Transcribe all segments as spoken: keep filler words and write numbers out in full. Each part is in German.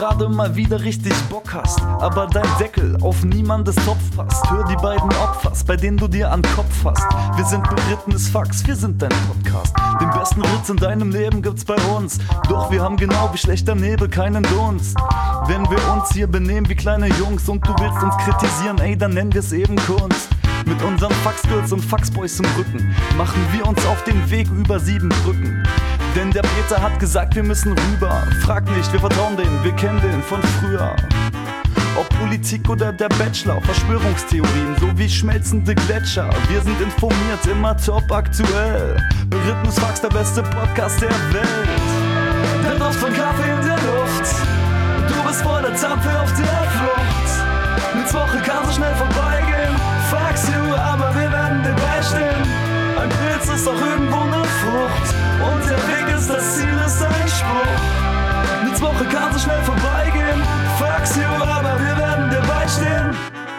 gerade mal wieder richtig Bock hast, aber dein Deckel auf niemandes Topf passt. Hör die beiden Opfers, bei denen du dir an den Kopf fasst. Wir sind berittenes Fax, wir sind dein Podcast. Den besten Ritz in deinem Leben gibt's bei uns. Doch wir haben genau wie schlechter Nebel keinen Dunst. Wenn wir uns hier benehmen wie kleine Jungs und du willst uns kritisieren, ey, dann nennen wir's eben Kunst. Mit unseren Faxgirls und Faxboys im Rücken machen wir uns auf den Weg über sieben Brücken. Denn der Peter hat gesagt, wir müssen rüber. Frag nicht, wir vertrauen den, wir kennen den von früher. Ob Politik oder der Bachelor, Verschwörungstheorien sowie schmelzende Gletscher. Wir sind informiert, immer top aktuell. Berittenes Fax, der beste Podcast der Welt. Der Duft von Kaffee in der Luft. Du bist voller Zapfe auf der Flucht. Mittwoche kann so schnell vorbeigehen. Fax you, aber wir werden dir beistehen. Ein Pilz ist doch irgendwo eine Frucht. Und der Weg ist das Ziel, ist ein Spruch. Mittwoche kann so schnell vorbeigehen. Fax you, aber wir werden dir beistehen.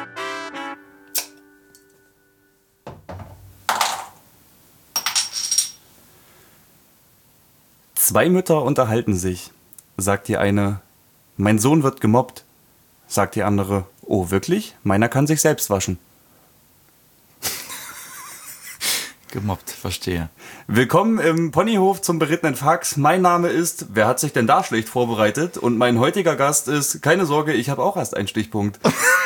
Zwei Mütter unterhalten sich, sagt die eine. Mein Sohn wird gemobbt, sagt die andere. Oh, wirklich? Meiner kann sich selbst waschen. Gemobbt, verstehe. Willkommen im Ponyhof zum berittenen Fax. Mein Name ist, wer hat sich denn da schlecht vorbereitet? Und mein heutiger Gast ist, keine Sorge, ich habe auch erst einen Stichpunkt.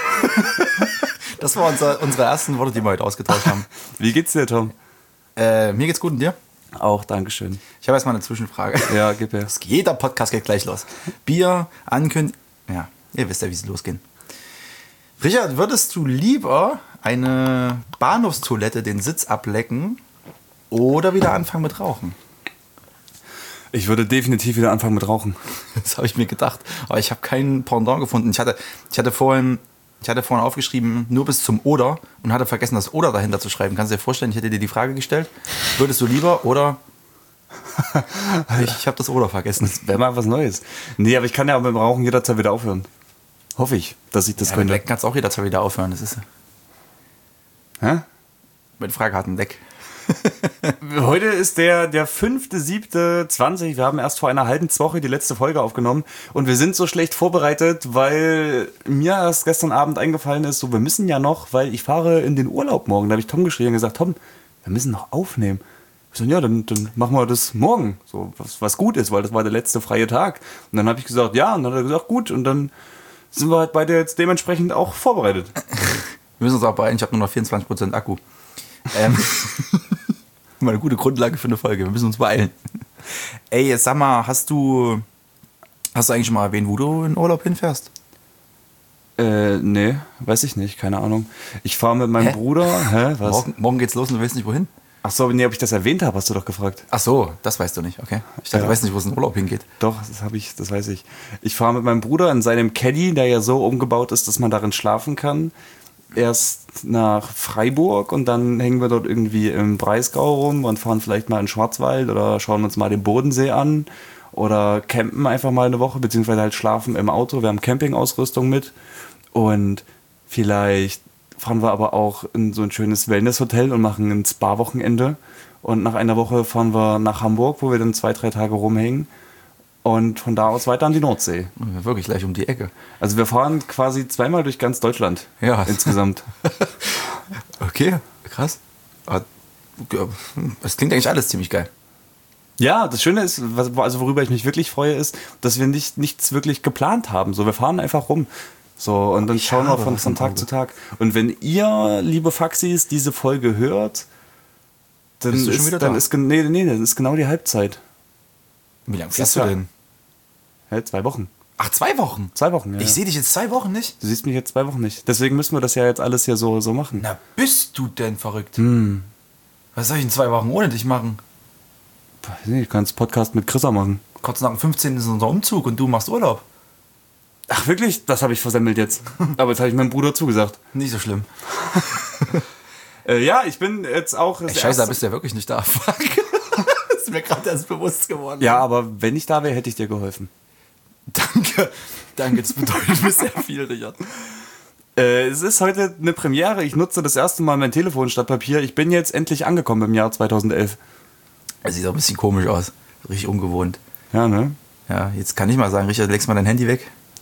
Das war unser, unsere ersten Worte, die wir heute ausgetauscht haben. Wie geht's dir, Tom? Äh, mir geht's gut und dir? Auch, dankeschön. Ich habe erstmal eine Zwischenfrage. Ja, gib her. Jeder Podcast geht gleich los. Bier, Ankündigung. Ja, ihr wisst ja, wie sie losgehen. Richard, würdest du lieber eine Bahnhofstoilette den Sitz ablecken oder wieder anfangen mit Rauchen? Ich würde definitiv wieder anfangen mit Rauchen. Das habe ich mir gedacht. Aber ich habe keinen Pendant gefunden. Ich hatte, ich hatte vorhin, ich hatte vorhin aufgeschrieben, nur bis zum Oder und hatte vergessen, das Oder dahinter zu schreiben. Kannst du dir vorstellen, ich hätte dir die Frage gestellt, würdest du lieber oder... Ich habe das Oder vergessen. Das wäre mal was Neues. Nee, aber ich kann ja mit dem Rauchen jederzeit wieder aufhören. Hoffe ich, dass ich das ja, könnte. Mit Leck kannst du auch jederzeit wieder aufhören. Das ist... Hä? Mit Frage hat ein Leck. Heute ist der, der fünfte siebte zwanzig. Wir haben erst vor einer halben Woche die letzte Folge aufgenommen und wir sind so schlecht vorbereitet, weil mir erst gestern Abend eingefallen ist, so wir müssen ja noch, weil ich fahre in den Urlaub morgen. Da habe ich Tom geschrieben und gesagt, Tom, wir müssen noch aufnehmen. Ich so, ja, dann, dann machen wir das morgen, so was, was gut ist, weil das war der letzte freie Tag. Und dann habe ich gesagt, ja, und dann hat er gesagt, gut, und dann sind wir halt beide jetzt dementsprechend auch vorbereitet. Wir müssen uns auch beeilen, ich habe nur noch vierundzwanzig Prozent Akku. Ähm, mal eine gute Grundlage für eine Folge, wir müssen uns beeilen. Ey, jetzt sag mal, hast du, hast du eigentlich schon mal erwähnt, wo du in Urlaub hinfährst? Äh, nee, weiß ich nicht, keine Ahnung. Ich fahre mit meinem Hä? Bruder, hä, was? Morgen, morgen geht's los und du weißt nicht, wohin? Ach so, nee, ob ich das erwähnt habe, hast du doch gefragt. Ach so, das weißt du nicht, okay. Ich dachte, Ja. du weißt nicht, wo es in Urlaub hingeht. Doch, das habe ich, das weiß ich. Ich fahre mit meinem Bruder in seinem Caddy, der ja so umgebaut ist, dass man darin schlafen kann. Erst nach Freiburg und dann hängen wir dort irgendwie im Breisgau rum und fahren vielleicht mal in Schwarzwald oder schauen uns mal den Bodensee an oder campen einfach mal eine Woche, beziehungsweise halt schlafen im Auto. Wir haben Campingausrüstung mit und vielleicht fahren wir aber auch in so ein schönes Wellnesshotel und machen ein Spa-Wochenende und nach einer Woche fahren wir nach Hamburg, wo wir dann zwei, drei Tage rumhängen. Und von da aus weiter an die Nordsee. Wirklich gleich um die Ecke. Also wir fahren quasi zweimal durch ganz Deutschland. Ja. Insgesamt. Okay, krass. Das klingt eigentlich alles ziemlich geil. Ja, das Schöne ist, was, also worüber ich mich wirklich freue, ist, dass wir nicht, nichts wirklich geplant haben. So, wir fahren einfach rum. So, und dann Ich schauen wir habe von, was von im Tag Auge. zu Tag. Und wenn ihr, liebe Faxis, diese Folge hört, dann Bist du schon ist, wieder dann da? ist, gen- nee, nee, das ist genau die Halbzeit. Wie lange Das fährst ist du ja- denn? Hä, zwei Wochen. Ach, zwei Wochen? Zwei Wochen, ja. Ich ja. sehe dich jetzt zwei Wochen nicht. Du siehst mich jetzt zwei Wochen nicht. Deswegen müssen wir das ja jetzt alles hier so, so machen. Na, bist du denn verrückt? Hm. Was soll ich in zwei Wochen ohne dich machen? Weiß nicht, Ich kann das Podcast mit Chrissa machen. Kurz nach dem fünfzehnten ist unser Umzug und du machst Urlaub. Ach wirklich? Das habe ich versemmelt jetzt. Aber jetzt habe ich meinem Bruder zugesagt. Nicht so schlimm. Äh, ja, ich bin jetzt auch... das Ey, Scheiße, da erste- bist du ja wirklich nicht da. Fuck. Das ist mir gerade erst bewusst geworden. Ja, aber wenn ich da wäre, hätte ich dir geholfen. Danke. Danke, das bedeutet mir sehr viel, Richard. Äh, es ist heute eine Premiere. Ich nutze das erste Mal mein Telefon statt Papier. Ich bin jetzt endlich angekommen im Jahr zweitausendelf. Es sieht auch ein bisschen komisch aus. Richtig ungewohnt. Ja, ne? Ja, jetzt kann ich mal sagen, Richard, legst mal dein Handy weg.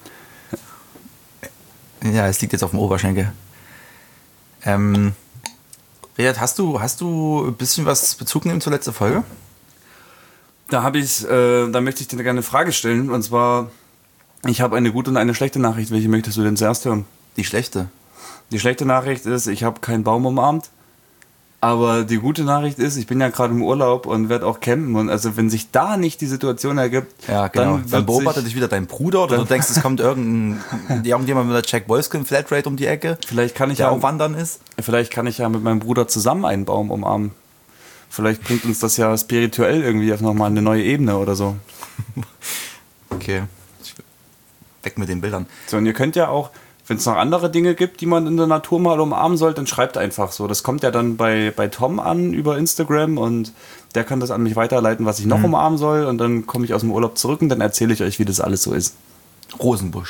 Ja, es liegt jetzt auf dem Oberschenkel. Ähm, Richard, hast du, hast du ein bisschen was Bezug nehmen zur letzten Folge? Da habe ich, äh, da möchte ich dir gerne eine Frage stellen. Und zwar, ich habe eine gute und eine schlechte Nachricht. Welche möchtest du denn zuerst hören? Die schlechte. Die schlechte Nachricht ist, ich habe keinen Baum umarmt. Aber die gute Nachricht ist, ich bin ja gerade im Urlaub und werde auch campen. Und also wenn sich da nicht die Situation ergibt, Ja, genau. dann, Dann beobachtet sich, dich wieder dein Bruder oder du denkst, es kommt irgendein irgendjemand mit der Jack Wolfskin Flatrate um die Ecke, vielleicht kann ich der ja auch wandern ist. Vielleicht kann ich ja mit meinem Bruder zusammen einen Baum umarmen. Vielleicht bringt uns das ja spirituell irgendwie auf nochmal eine neue Ebene oder so. Okay. Weg mit den Bildern. So, und ihr könnt ja auch, wenn es noch andere Dinge gibt, die man in der Natur mal umarmen sollte, dann schreibt einfach so. Das kommt ja dann bei, bei Tom an über Instagram und der kann das an mich weiterleiten, was ich noch mhm. umarmen soll. Und dann komme ich aus dem Urlaub zurück und dann erzähle ich euch, wie das alles so ist. Rosenbusch.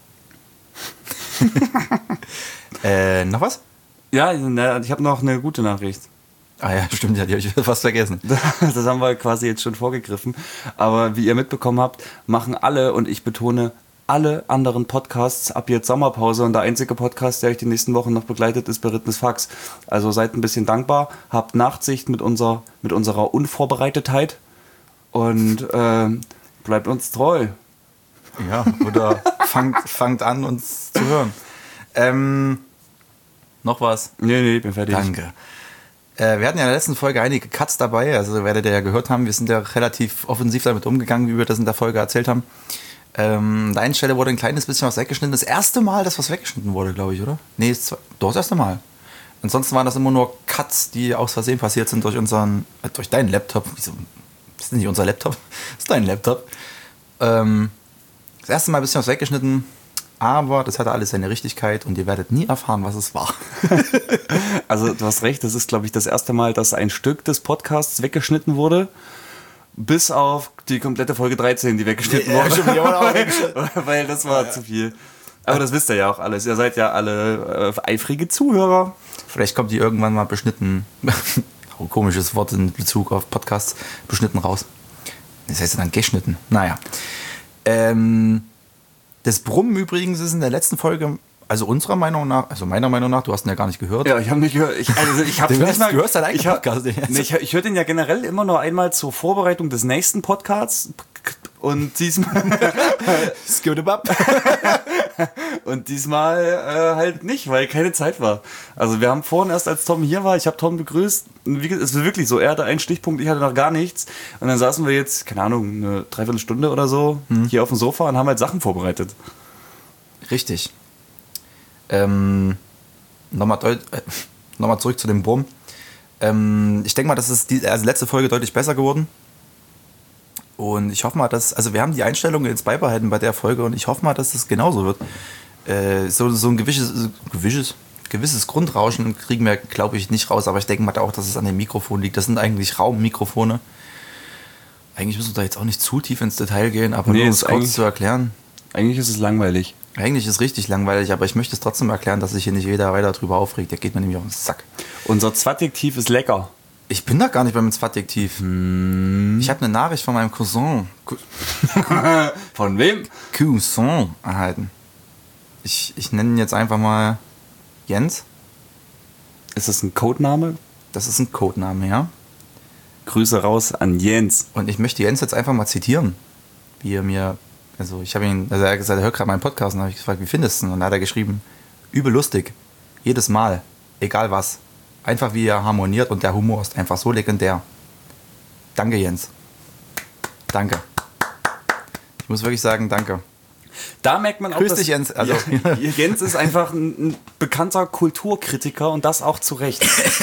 äh, noch was? Ja, ich habe noch eine gute Nachricht. Ah ja, stimmt, ja, die habe ich fast vergessen. Das haben wir quasi jetzt schon vorgegriffen. Aber wie ihr mitbekommen habt, machen alle, und ich betone, alle anderen Podcasts ab jetzt Sommerpause. Und der einzige Podcast, der euch die nächsten Wochen noch begleitet, ist Berittenes Fax. Also seid ein bisschen dankbar, habt Nachsicht mit, unser, mit unserer Unvorbereitetheit und äh, bleibt uns treu. Ja, oder fangt, fangt an, uns zu hören. Ähm, noch was? Nee, nee, ich bin fertig. Danke. Äh, wir hatten ja in der letzten Folge einige Cuts dabei, also werdet ihr ja gehört haben, wir sind ja relativ offensiv damit umgegangen, wie wir das in der Folge erzählt haben. Ähm, an der einen Stelle wurde ein kleines bisschen was weggeschnitten. Das erste Mal, dass was weggeschnitten wurde, glaube ich, oder? Nee, das, doch das erste Mal. Ansonsten waren das immer nur Cuts, die aus Versehen passiert sind durch unseren, äh, durch deinen Laptop. Wieso? Das ist nicht unser Laptop, das ist dein Laptop. Ähm, das erste Mal ein bisschen was weggeschnitten, aber das hatte alles seine Richtigkeit und ihr werdet nie erfahren, was es war. Also du hast recht, das ist, glaube ich, das erste Mal, dass ein Stück des Podcasts weggeschnitten wurde. Bis auf die komplette Folge dreizehn, die weggeschnitten Ja, wurde. stimmt, die haben wir auch weggeschnitten. Weil das war ja zu viel. Aber das wisst ihr ja auch alles. Ihr seid ja alle äh, eifrige Zuhörer. Vielleicht kommt die irgendwann mal beschnitten, oh, komisches Wort in Bezug auf Podcasts, beschnitten raus. Das heißt dann geschnitten. Naja. Ähm, das Brummen übrigens ist in der letzten Folge, also unserer Meinung nach, also meiner Meinung nach, du hast ihn ja gar nicht gehört. Ja, ich habe nicht gehört. Ich, also ich habe Du nicht hörst- mal. du hörst deinen eigenen ich hab- Podcast nicht. Nee, ich ich höre den ja generell immer nur einmal zur Vorbereitung des nächsten Podcasts. Und diesmal, und diesmal äh, halt nicht, weil keine Zeit war. Also wir haben vorhin erst, als Tom hier war, ich habe Tom begrüßt. Und wie gesagt, es war wirklich so, er hatte einen Stichpunkt, ich hatte noch gar nichts. Und dann saßen wir jetzt, keine Ahnung, eine Dreiviertelstunde oder so hm. hier auf dem Sofa und haben halt Sachen vorbereitet. Richtig. Ähm, nochmal, deut- äh, nochmal zurück zu dem Brumm. Ähm, ich denke mal, das ist die also letzte Folge deutlich besser geworden. Und ich hoffe mal, dass, also wir haben die Einstellungen jetzt beibehalten bei der Folge und ich hoffe mal, dass das genauso wird. Äh, so, so ein gewisses, gewisses, gewisses Grundrauschen kriegen wir, glaube ich, nicht raus, aber ich denke mal auch, dass es an dem Mikrofon liegt. Das sind eigentlich Raummikrofone. Eigentlich müssen wir da jetzt auch nicht zu tief ins Detail gehen, aber Nee, nur um ist es kurz eigentlich- zu erklären. Eigentlich ist es langweilig. Eigentlich ist es richtig langweilig, aber ich möchte es trotzdem erklären, dass sich hier nicht jeder weiter drüber aufregt. Der geht mir nämlich auf den Sack. Unser Zwadjektiv ist lecker. Ich bin da gar nicht beim Adjektiv. Hm. Ich habe eine Nachricht von meinem Cousin, Cou- Von wem? Cousin erhalten. Ich, ich nenne ihn jetzt einfach mal Jens. Ist das ein Codename? Das ist ein Codename, ja. Grüße raus an Jens. Und ich möchte Jens jetzt einfach mal zitieren, wie er mir, also ich habe ihn, also er hat gesagt, er hört gerade meinen Podcast und habe ich gefragt, wie findest du ihn? Und dann hat er geschrieben, übel lustig, jedes Mal, egal was. Einfach wie er harmoniert und der Humor ist einfach so legendär. Danke, Jens. Danke. Ich muss wirklich sagen, danke. Da merkt man auch, Grüß dass dich, Jens. Also- Ja, Jens ist einfach ein, ein bekannter Kulturkritiker und das auch zu Recht.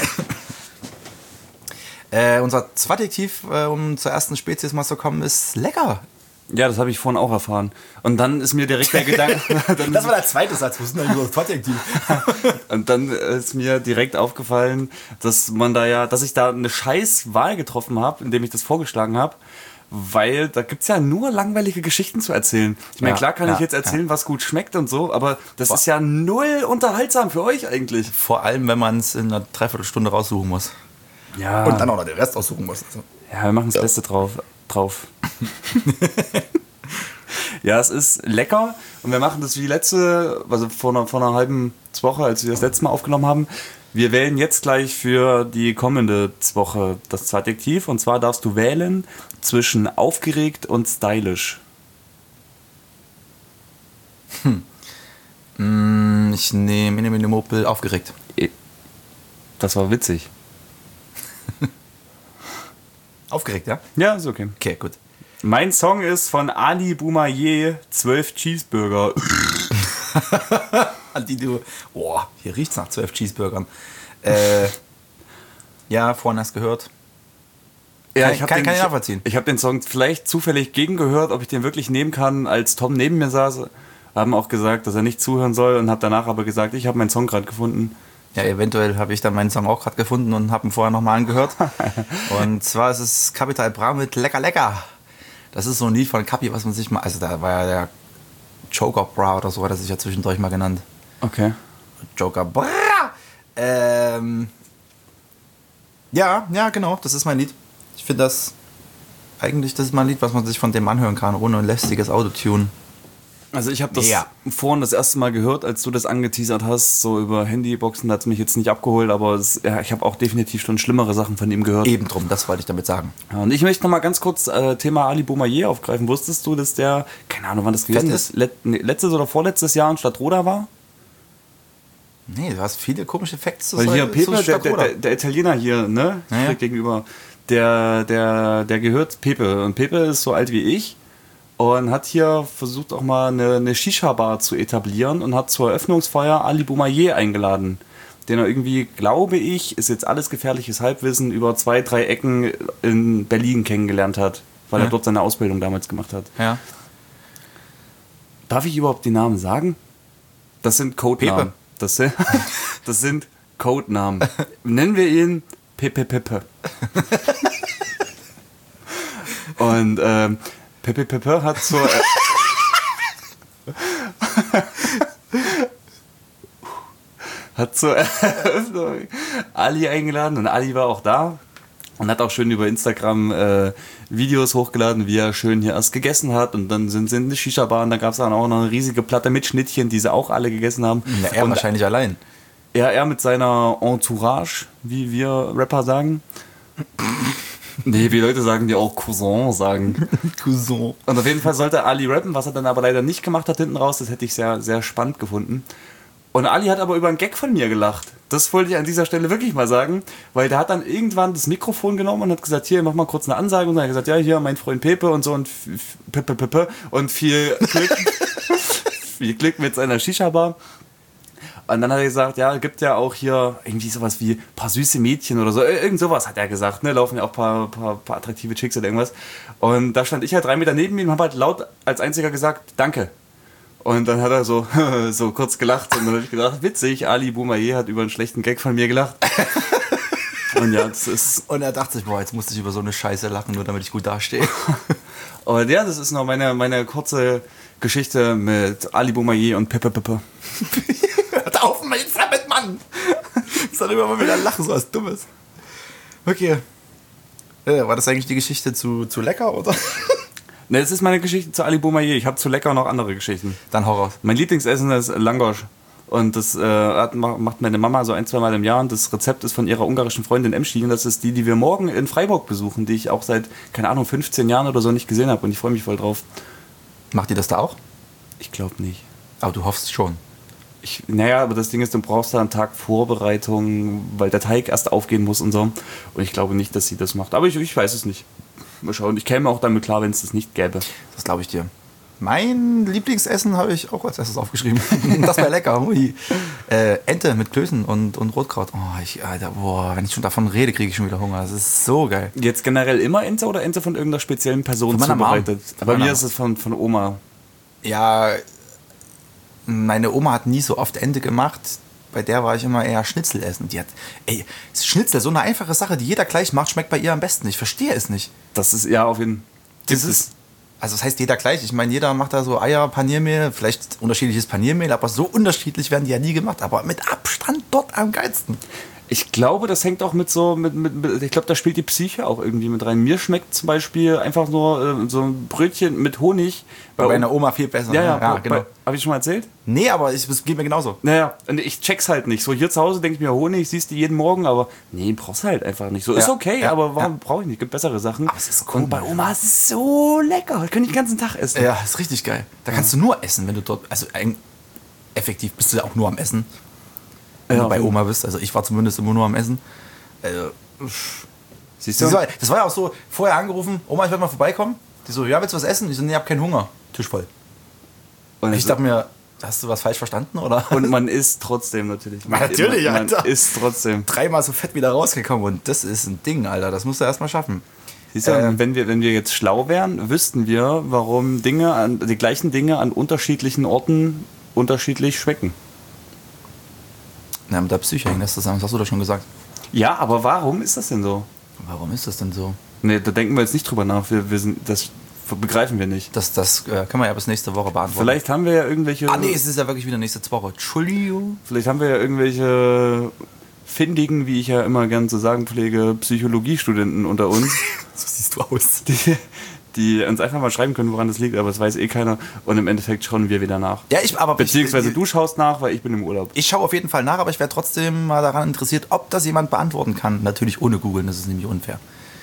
Äh, unser Zwadjektiv, äh, um zur ersten Spezies mal zu kommen, ist lecker. Ja, das habe ich vorhin auch erfahren. Und dann ist mir direkt der Gedanke, dann ist, der zweite Satz. Was ist denn das Zwadjektiv? und dann ist mir direkt aufgefallen, dass man da ja, dass ich da eine scheiß Wahl getroffen habe, indem ich das vorgeschlagen habe. Weil da gibt es ja nur langweilige Geschichten zu erzählen. Ich meine, Ja, klar kann ja, ich jetzt erzählen, ja. was gut schmeckt und so, aber das Boah. ist ja null unterhaltsam für euch eigentlich. Vor allem, wenn man es in einer Dreiviertelstunde raussuchen muss. Ja, Und dann auch noch den Rest aussuchen muss. Also. ja wir machen das Beste drauf. drauf. Ja, es ist lecker und wir machen das wie letzte, also vor einer, vor einer halben Woche, als wir das letzte Mal aufgenommen haben. Wir wählen jetzt gleich für die kommende Woche das Adjektiv und zwar darfst du wählen zwischen aufgeregt und stylisch. Hm. Mm, ich nehme in dem Mopel aufgeregt. Das war witzig. Aufgeregt, ja? Ja, ist okay. Okay, gut. Mein Song ist von Ali Boumaier, zwölf Cheeseburger. Die du. Boah, hier riecht's nach zwölf Cheeseburgern. Äh, ja, vorhin hast gehört. Ja, kann ich habe kann, den, kann ich ich, nachvollziehen. ich hab den Song vielleicht zufällig gegengehört, ob ich den wirklich nehmen kann, als Tom neben mir saß. Haben auch gesagt, dass er nicht zuhören soll und habe danach aber gesagt, ich habe meinen Song gerade gefunden. Ja, eventuell habe ich dann meinen Song auch gerade gefunden und habe ihn vorher nochmal angehört. Und zwar ist es Capital Bra mit Lecker Lecker. Das ist so ein Lied von Capi, was man sich mal, also da war ja der Joker Bra oder so, hat er sich ja zwischendurch mal genannt. Okay. Joker Bra. Ähm, ja, ja, genau, das ist mein Lied. Ich finde das, eigentlich, das ist mein Lied, was man sich von dem anhören kann, ohne ein lästiges Autotune. Also ich habe das ja. vorhin das erste Mal gehört, als du das angeteasert hast, so über Handyboxen, da hat es mich jetzt nicht abgeholt, aber es, ja, ich habe auch definitiv schon schlimmere Sachen von ihm gehört. Eben drum, das wollte ich damit sagen. Ja, und ich möchte noch mal ganz kurz äh, Thema Ali Boumaier aufgreifen. Wusstest du, dass der, keine Ahnung, wann das gewesen ist, Let, nee, letztes oder vorletztes Jahr in Stadtroda war? Nee, du hast viele komische Facts zu Weil hier zu Pepe, der, Stadtroda. der, der Italiener hier, ne, Ja, ja. gegenüber, der, der, der gehört Pepe. Und Pepe ist so alt wie ich. Und hat hier versucht auch mal eine, eine Shisha-Bar zu etablieren und hat zur Eröffnungsfeier Ali Boumaier eingeladen. Den er irgendwie, glaube ich, ist jetzt alles gefährliches Halbwissen, über zwei, drei Ecken in Berlin kennengelernt hat. Weil Ja. er dort seine Ausbildung damals gemacht hat. Ja. Darf ich überhaupt die Namen sagen? Das sind Codenamen. Pepe. Das sind, das sind Codenamen. Nennen wir ihn Pepe Pepe. Und ähm, Pepe Pepe hat zur äh, hat zur Eröffnung Ali eingeladen und Ali war auch da und hat auch schön über Instagram äh, Videos hochgeladen, wie er schön hier erst gegessen hat und dann sind sie in eine Shisha-Bar und da gab es dann auch noch eine riesige Platte mit Schnittchen, die sie auch alle gegessen haben. Ja, er und wahrscheinlich allein. er, er mit seiner Entourage, wie wir Rapper sagen. Nee, wie Leute sagen, die auch Cousin sagen. Cousin. Und auf jeden Fall sollte Ali rappen, was er dann aber leider nicht gemacht hat hinten raus. Das hätte ich sehr, sehr spannend gefunden. Und Ali hat aber über einen Gag von mir gelacht. Das wollte ich an dieser Stelle wirklich mal sagen, weil der hat dann irgendwann das Mikrofon genommen und hat gesagt, hier, mach mal kurz eine Ansage. Und dann hat er gesagt, ja, hier, mein Freund Pepe und so und Pepe Pepe und viel Glück, viel Glück mit seiner Shisha-Bar. Und dann hat er gesagt, ja, gibt ja auch hier irgendwie sowas wie ein paar süße Mädchen oder so. Irgend sowas hat er gesagt, ne? Laufen ja auch ein paar, paar, paar attraktive Chicks oder irgendwas. Und da stand ich halt drei Meter neben ihm und habe halt laut als einziger gesagt, danke. Und dann hat er so, so kurz gelacht und dann habe ich gedacht, witzig, Ali Boumaier hat über einen schlechten Gag von mir gelacht. Und ja, das ist... Und er dachte sich, boah, jetzt musste ich über so eine Scheiße lachen, nur damit ich gut dastehe. Und ja, das ist noch meine, meine kurze Geschichte mit Ali Boumaier und Pepe Pepe. Hört auf, mein verdammt Mann! Jetzt darüber mal wieder lachen, so was Dummes. Okay. Äh, war das eigentlich die Geschichte zu, zu lecker, oder? Ne, das ist meine Geschichte zu Ali Boumaier. Ich habe zu lecker noch andere Geschichten. Dann hau raus. Mein Lieblingsessen ist Langosch. Und das äh, hat, macht meine Mama so ein, zwei Mal im Jahr. Und das Rezept ist von ihrer ungarischen Freundin Emschi. Und das ist die, die wir morgen in Freiburg besuchen, die ich auch seit, keine Ahnung, fünfzehn Jahren oder so nicht gesehen habe. Und ich freue mich voll drauf. Macht ihr das da auch? Ich glaube nicht. Aber du hoffst schon. Ich, naja, aber das Ding ist, du brauchst da einen Tag Vorbereitung, weil der Teig erst aufgehen muss und so. Und ich glaube nicht, dass sie das macht. Aber ich, ich weiß es nicht. Mal schauen. Ich käme auch damit klar, wenn es das nicht gäbe. Das glaube ich dir. Mein Lieblingsessen habe ich auch als erstes aufgeschrieben. Das wäre lecker. Hui. Äh, Ente mit Klößen und, und Rotkraut. Oh, ich, Alter, boah, wenn ich schon davon rede, kriege ich schon wieder Hunger. Das ist so geil. Jetzt generell immer Ente oder Ente von irgendeiner speziellen Person Von meiner zubereitet? Mom. Bei Von mir meiner ist es von, von Oma. Ja, meine Oma hat nie so oft Ente gemacht. Bei der war ich immer eher Schnitzel essen. Die hat, ey, Schnitzel, so eine einfache Sache, die jeder gleich macht, schmeckt bei ihr am besten. Ich verstehe es nicht. Das ist ja auf jeden Fall. Das ist, also das heißt jeder gleich. Ich meine, jeder macht da so Eier, Paniermehl, vielleicht unterschiedliches Paniermehl, aber so unterschiedlich werden die ja nie gemacht. Aber mit Abstand dort am geilsten. Ich glaube, das hängt auch mit so, mit, mit, mit ich glaube, da spielt die Psyche auch irgendwie mit rein. Mir schmeckt zum Beispiel einfach nur äh, so ein Brötchen mit Honig. Bei meiner Oma viel besser. Ja, ja, ja bei, genau. Habe ich schon mal erzählt? Nee, aber es geht mir genauso. Naja, und ich check's halt nicht. So hier zu Hause denke ich mir, Honig siehst du jeden Morgen, aber nee, brauchst du halt einfach nicht. So Ja, ist okay, ja, aber warum ja. brauche ich nicht? Gibt bessere Sachen. Aber es ist cool. Und bei Oma ist es so lecker. Das könnte ich den ganzen Tag essen. Ja, ist richtig geil. Da kannst du nur essen, wenn du dort, also ein, effektiv bist du ja auch nur am Essen, wenn Ja, du bei auf jeden Oma bist. Also ich war zumindest immer nur am Essen. Also, Siehst das du? war, das war ja auch so, vorher angerufen, Oma, ich werde mal vorbeikommen. Die so, ja, willst du was essen? Ich so, nee, ich hab keinen Hunger. Tisch voll. Und, Ich dachte mir, hast du was falsch verstanden, oder? und man isst trotzdem natürlich. Man, Natürlich, man, Alter. Man isst trotzdem. Dreimal so fett wieder rausgekommen und das ist ein Ding, Alter. Das musst du erstmal schaffen. Siehst du, Ähm. wenn wir, wenn wir jetzt schlau wären, wüssten wir, warum Dinge an, die gleichen Dinge an unterschiedlichen Orten unterschiedlich schmecken. Na, mit der Psyche hängt das zusammen, das hast du doch schon gesagt. Ja, aber warum ist das denn so? Warum ist das denn so? Nee, da denken wir jetzt nicht drüber nach. Wir, wir sind, das begreifen wir nicht. Das, das äh, können wir ja bis nächste Woche beantworten. Vielleicht haben wir ja irgendwelche. Ah nee, es ist ja wirklich wieder nächste Woche. Entschuldigung. Vielleicht haben wir ja irgendwelche findigen, wie ich ja immer gern zu sagen pflege, Psychologiestudenten unter uns, So siehst du aus. die, die uns einfach mal schreiben können, woran das liegt, aber das weiß eh keiner. Und im Endeffekt schauen wir wieder nach. Ja, ich, aber Beziehungsweise ich, du schaust nach, weil ich bin im Urlaub. Ich schaue auf jeden Fall nach, aber ich wäre trotzdem mal daran interessiert, ob das jemand beantworten kann. Natürlich ohne googeln, das ist nämlich unfair.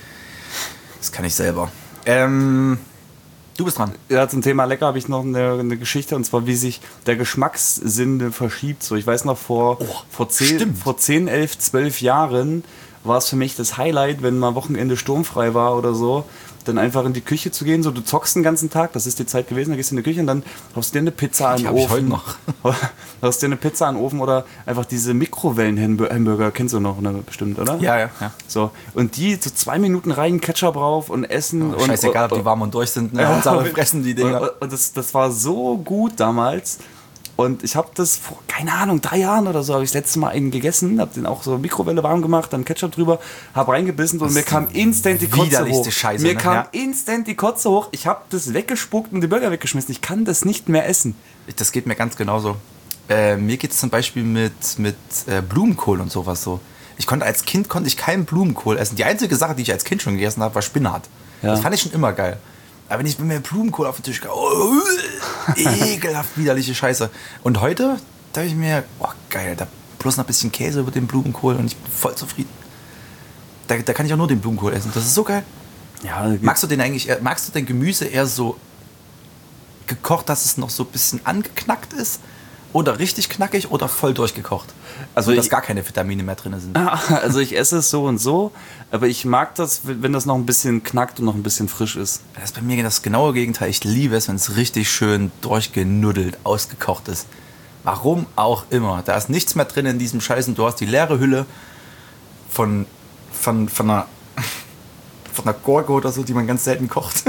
Das kann ich selber. Ähm, du bist dran. Ja, zum Thema lecker habe ich noch eine, eine Geschichte, und zwar wie sich der Geschmackssinn verschiebt. So, ich weiß noch, vor, Oh, vor, zehn, stimmt. vor zehn, elf, zwölf Jahren war es für mich das Highlight, wenn mal Wochenende sturmfrei war oder so, dann einfach in die Küche zu gehen. So, du zockst den ganzen Tag, das ist die Zeit gewesen, dann gehst du in die Küche und dann haust du dir eine Pizza an Die den hab ich Ofen. heute noch. Haust dir eine Pizza an den Ofen oder einfach diese Mikrowellen-Hamburger, kennst du noch, ne, bestimmt, oder? Ja, ja, ja. So, und die so zwei Minuten rein, Ketchup drauf und essen. Oh, und, scheißegal, ob und, die warm und durch sind. Ne? Hauptsache fressen die Dinger. Und, und das, das war so gut damals. Und ich habe das vor, keine Ahnung, drei Jahren oder so, habe ich das letzte Mal einen gegessen, habe den auch so Mikrowelle warm gemacht, dann Ketchup drüber, habe reingebissen und Das mir ist kam instant die Kotze widerlichste hoch. Scheiße, mir ne? kam Ja. instant die Kotze hoch. Ich habe das weggespuckt und die Burger weggeschmissen. Ich kann das nicht mehr essen. Das geht mir ganz genauso. Äh, mir geht es zum Beispiel mit, mit äh, Blumenkohl und sowas so. Ich konnte als Kind konnte ich keinen Blumenkohl essen. Die einzige Sache, die ich als Kind schon gegessen habe, war Spinat. Ja. Das fand ich schon immer geil. Aber wenn ich mit mir Blumenkohl auf den Tisch gehe, oh, ekelhaft widerliche Scheiße. Und heute dachte ich mir, oh geil, da bloß noch ein bisschen Käse über den Blumenkohl und ich bin voll zufrieden. Da, da kann ich auch nur den Blumenkohl essen. Das ist so geil. Ja, Magst du den eigentlich, eher- magst du dein Gemüse eher so gekocht, dass es noch so ein bisschen angeknackt ist? Oder richtig knackig oder voll durchgekocht? Also, Also dass ich- gar keine Vitamine mehr drin sind. also ich esse es so und so, aber ich mag das, wenn das noch ein bisschen knackt und noch ein bisschen frisch ist. Das ist bei mir das genaue Gegenteil. Ich liebe es, wenn es richtig schön durchgenuddelt, ausgekocht ist. Warum auch immer. Da ist nichts mehr drin in diesem Scheißen. Du hast die leere Hülle von, von, von, einer, von einer Gurke oder so, die man ganz selten kocht.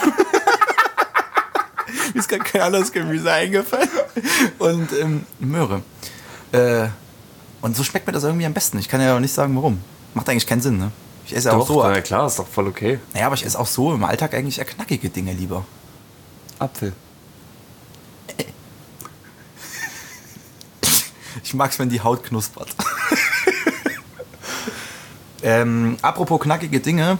Mir ist gar kein anderes Gemüse eingefallen. Und ähm, Möhre. Äh, und so schmeckt mir das irgendwie am besten. Ich kann ja auch nicht sagen, warum. Macht eigentlich keinen Sinn, ne? Ich esse auch so. ja klar, ist doch voll okay. Naja, aber ich esse auch so im Alltag eigentlich eher knackige Dinge lieber. Apfel. Ich mag's, wenn die Haut knuspert. ähm, apropos knackige Dinge.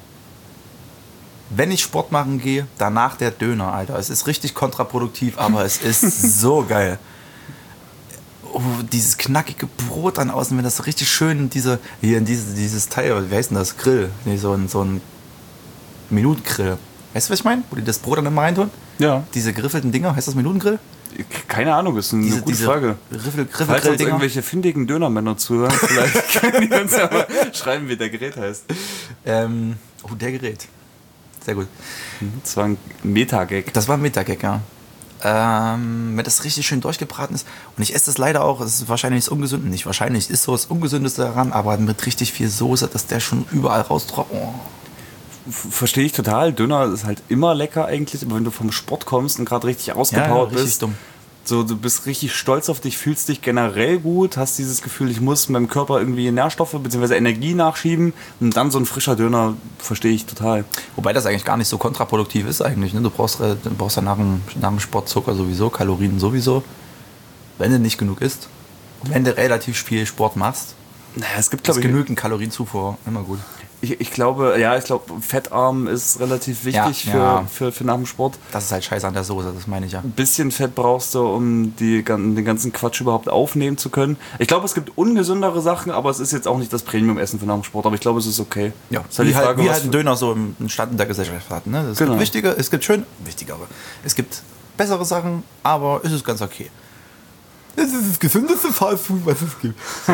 Wenn ich Sport machen gehe, danach der Döner, Alter. Es ist richtig kontraproduktiv, aber es ist so geil. Oh, dieses knackige Brot dann außen, wenn das so richtig schön in diese, hier in diese, dieses Teil, wie heißt denn das? Grill. Nee, so ein, so ein Minutengrill. Weißt du, was ich meine? Wo die das Brot dann immer reintun? Ja. Diese geriffelten Dinger, heißt das Minutengrill? Keine Ahnung, ist eine Diese, gute diese Frage. Riffel, Falls uns Griffel-Dinger. irgendwelche findigen Dönermänner zuhören, vielleicht können die uns ja mal schreiben, wie der Gerät heißt. Ähm, oh, der Gerät. Sehr gut. Das war ein Meta-Gag. Das war ein Mittaggeck, ja. Ähm, wenn das richtig schön durchgebraten ist. Und ich esse das leider auch, es ist wahrscheinlich das Ungesünde, nicht wahrscheinlich, ist so das Ungesündeste daran, aber mit richtig viel Soße, dass der schon überall raustropft. Oh. Verstehe ich total. Döner ist halt immer lecker eigentlich, aber wenn du vom Sport kommst und gerade richtig ausgepowert richtig bist, dumm. so du bist richtig stolz auf dich, fühlst dich generell gut, hast dieses Gefühl, ich muss meinem Körper irgendwie Nährstoffe bzw. Energie nachschieben und dann so ein frischer Döner, verstehe ich total. Wobei das eigentlich gar nicht so kontraproduktiv ist eigentlich. Ne? Du brauchst, äh, du brauchst ja nach dem, nach dem Sport Zucker sowieso, Kalorien sowieso. Wenn du nicht genug isst, wenn du relativ viel Sport machst, Naja, es gibt, Das glaube ich, genügend Kalorienzufuhr, immer gut. ich, ich glaube, ja, ich glaube, fettarm ist relativ wichtig Ja, für, ja. Für, für nach dem Sport. Das ist halt scheiße an der Soße, das meine ich ja. Ein bisschen Fett brauchst du, um die, gan- den ganzen Quatsch überhaupt aufnehmen zu können. Ich glaube, es gibt ungesündere Sachen, aber es ist jetzt auch nicht das Premium-Essen für nach dem Sport. Aber ich glaube, es ist okay. Ja, ist halt wie, die Frage, halt, wie was halt ein Döner so im Stand in der Gesellschaft hat. Ne? Es Genau. gibt wichtige, es gibt schön, wichtigere, es gibt bessere Sachen, aber es ist ganz okay. Das ist das gesündeste Fastfood, was es gibt. So.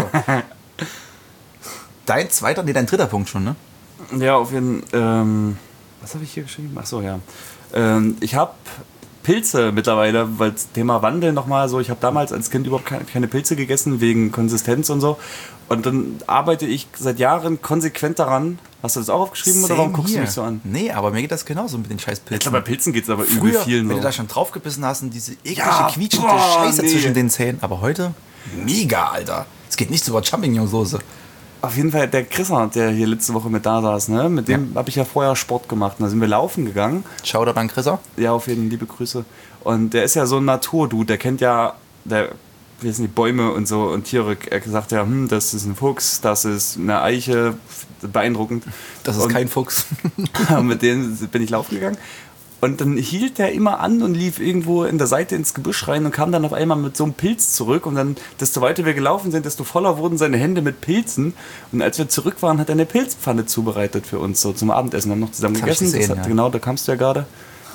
Dein zweiter, nee, dein dritter Punkt schon, ne? Ja, auf jeden Fall. Ähm, was habe ich hier geschrieben? Achso, ja. Ähm, ich habe Pilze mittlerweile, weil das Thema Wandel nochmal so, ich habe damals als Kind überhaupt keine, keine Pilze gegessen, wegen Konsistenz und so. Und dann arbeite ich seit Jahren konsequent daran. Hast du das auch aufgeschrieben oder warum guckst hier. du mich so an? Nee, aber mir geht das genauso mit den scheiß Ich Pilzen. glaube, bei Pilzen geht es aber übel Früher, vielen wenn so. du da schon draufgebissen hast und diese eklige, Ja, quietschende boah, Scheiße nee. zwischen den Zähnen. Aber heute, mega, Alter. Es geht nichts über Champignonsauce. Auf jeden Fall der Chrisser, der hier letzte Woche mit da saß, ne? Mit dem habe ich ja vorher Sport gemacht. Und da sind wir laufen gegangen. Shoutout an Chrisser. Ja, auf jeden Fall liebe Grüße. Und der ist ja so ein Naturdude, der kennt ja, der, wie sind die Bäume und so und Tiere. Er sagt ja, hm, das ist ein Fuchs, das ist eine Eiche, beeindruckend. Das ist und, kein Fuchs. Und mit denen bin ich laufen gegangen. Und dann hielt der immer an und lief irgendwo in der Seite ins Gebüsch rein und kam dann auf einmal mit so einem Pilz zurück. Und dann, desto weiter wir gelaufen sind, desto voller wurden seine Hände mit Pilzen. Und als wir zurück waren, hat er eine Pilzpfanne zubereitet für uns, so zum Abendessen. Wir haben noch zusammen Das hab ich gegessen. gesehen, das hat, ja. Genau, da kamst du ja gerade.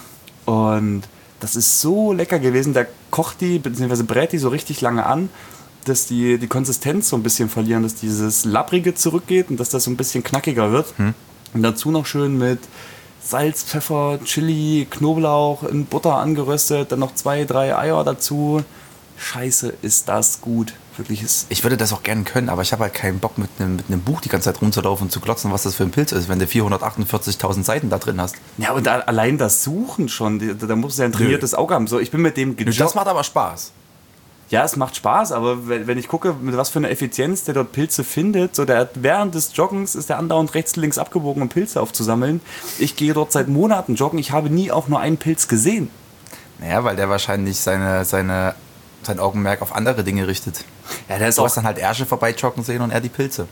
Und das ist so lecker gewesen. Der kocht die, beziehungsweise brät die so richtig lange an, dass die, die Konsistenz so ein bisschen verlieren, dass dieses Labbrige zurückgeht und dass das so ein bisschen knackiger wird. Hm. Und dazu noch schön mit Salz, Pfeffer, Chili, Knoblauch in Butter angeröstet, dann noch zwei, drei Eier dazu. Scheiße, ist das gut. Wirklich ist. Ich würde das auch gerne können, aber ich habe halt keinen Bock, mit einem, mit einem Buch die ganze Zeit rumzulaufen und zu glotzen, was das für ein Pilz ist, wenn du vierhundertachtundvierzigtausend Seiten da drin hast. Ja, und da, allein das Suchen schon, da, da musst du ja ein trainiertes Auge haben. So, ich bin mit dem Das gejoggt. macht aber Spaß. Ja, es macht Spaß, aber wenn, wenn ich gucke, mit was für einer Effizienz der dort Pilze findet, so der hat während des Joggens ist der andauernd rechts, links abgebogen, um Pilze aufzusammeln. Ich gehe dort seit Monaten joggen, ich habe nie auch nur einen Pilz gesehen. Naja, weil der wahrscheinlich seine, seine, sein Augenmerk auf andere Dinge richtet. Ja, der ist Du auch, hast dann halt Ärsche vorbei joggen sehen und er die Pilze.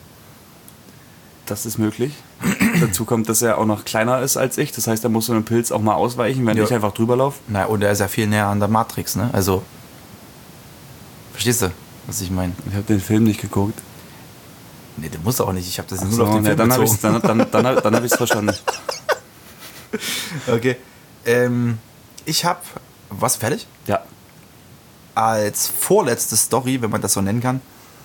das ist möglich. Dazu kommt, dass er auch noch kleiner ist als ich, das heißt, er muss so einen Pilz auch mal ausweichen, wenn Ja. ich einfach drüber laufe. Na, und er ist ja viel näher an der Matrix, ne? Also, verstehst du, was ich meine? Ich habe den Film nicht geguckt. Nee, du musst auch nicht. Ich habe das nur So, auf den ja, Film dann habe ich bezogen. es dann, dann, dann, dann hab ich's verstanden. Okay. Ähm, ich habe was fertig? Ja. Als vorletzte Story, wenn man das so nennen kann.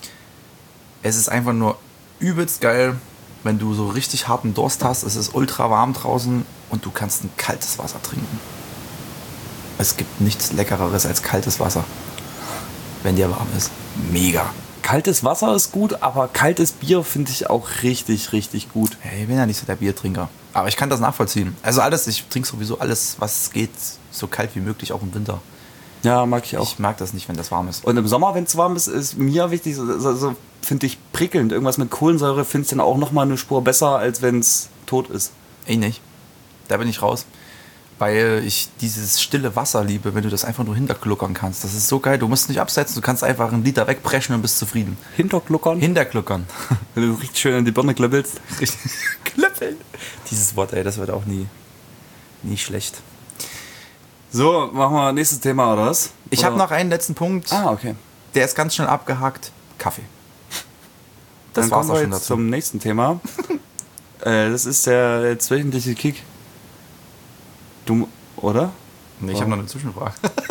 Es ist einfach nur übelst geil, wenn du so richtig harten Durst hast. Es ist ultra warm draußen und du kannst ein kaltes Wasser trinken. Es gibt nichts Leckereres als kaltes Wasser, wenn dir warm ist. Mega. Kaltes Wasser ist gut, aber kaltes Bier finde ich auch richtig, richtig gut. Hey, ich bin ja nicht so der Biertrinker. Aber ich kann das nachvollziehen. Also alles, ich trinke sowieso alles, was geht, so kalt wie möglich, auch im Winter. Ja, mag ich auch. Ich mag das nicht, wenn das warm ist. Und im Sommer, wenn es warm ist, ist mir wichtig, so, so, so finde ich prickelnd. Irgendwas mit Kohlensäure finde ich dann auch nochmal eine Spur besser, als wenn es tot ist. Ich nicht. Da bin ich raus. Weil ich dieses stille Wasser liebe, wenn du das einfach nur hintergluckern kannst. Das ist so geil. Du musst nicht absetzen, du kannst einfach einen Liter wegpreschen und bist zufrieden. Hintergluckern? Hintergluckern. Wenn du richtig schön an die Birne klöppelst. Klöppeln. Dieses Wort, ey, das wird auch nie, nie schlecht. So, machen wir nächstes Thema, oder was? Ich Oder? habe noch einen letzten Punkt. Ah, okay. Der ist ganz schnell abgehakt. Kaffee. Das Dann war's kommen auch wir schon jetzt dazu. zum nächsten Thema. äh, das ist der, der zwölfwöchentliche Kick. Du, oder? Nee, ich Oh. habe noch eine Zwischenfrage.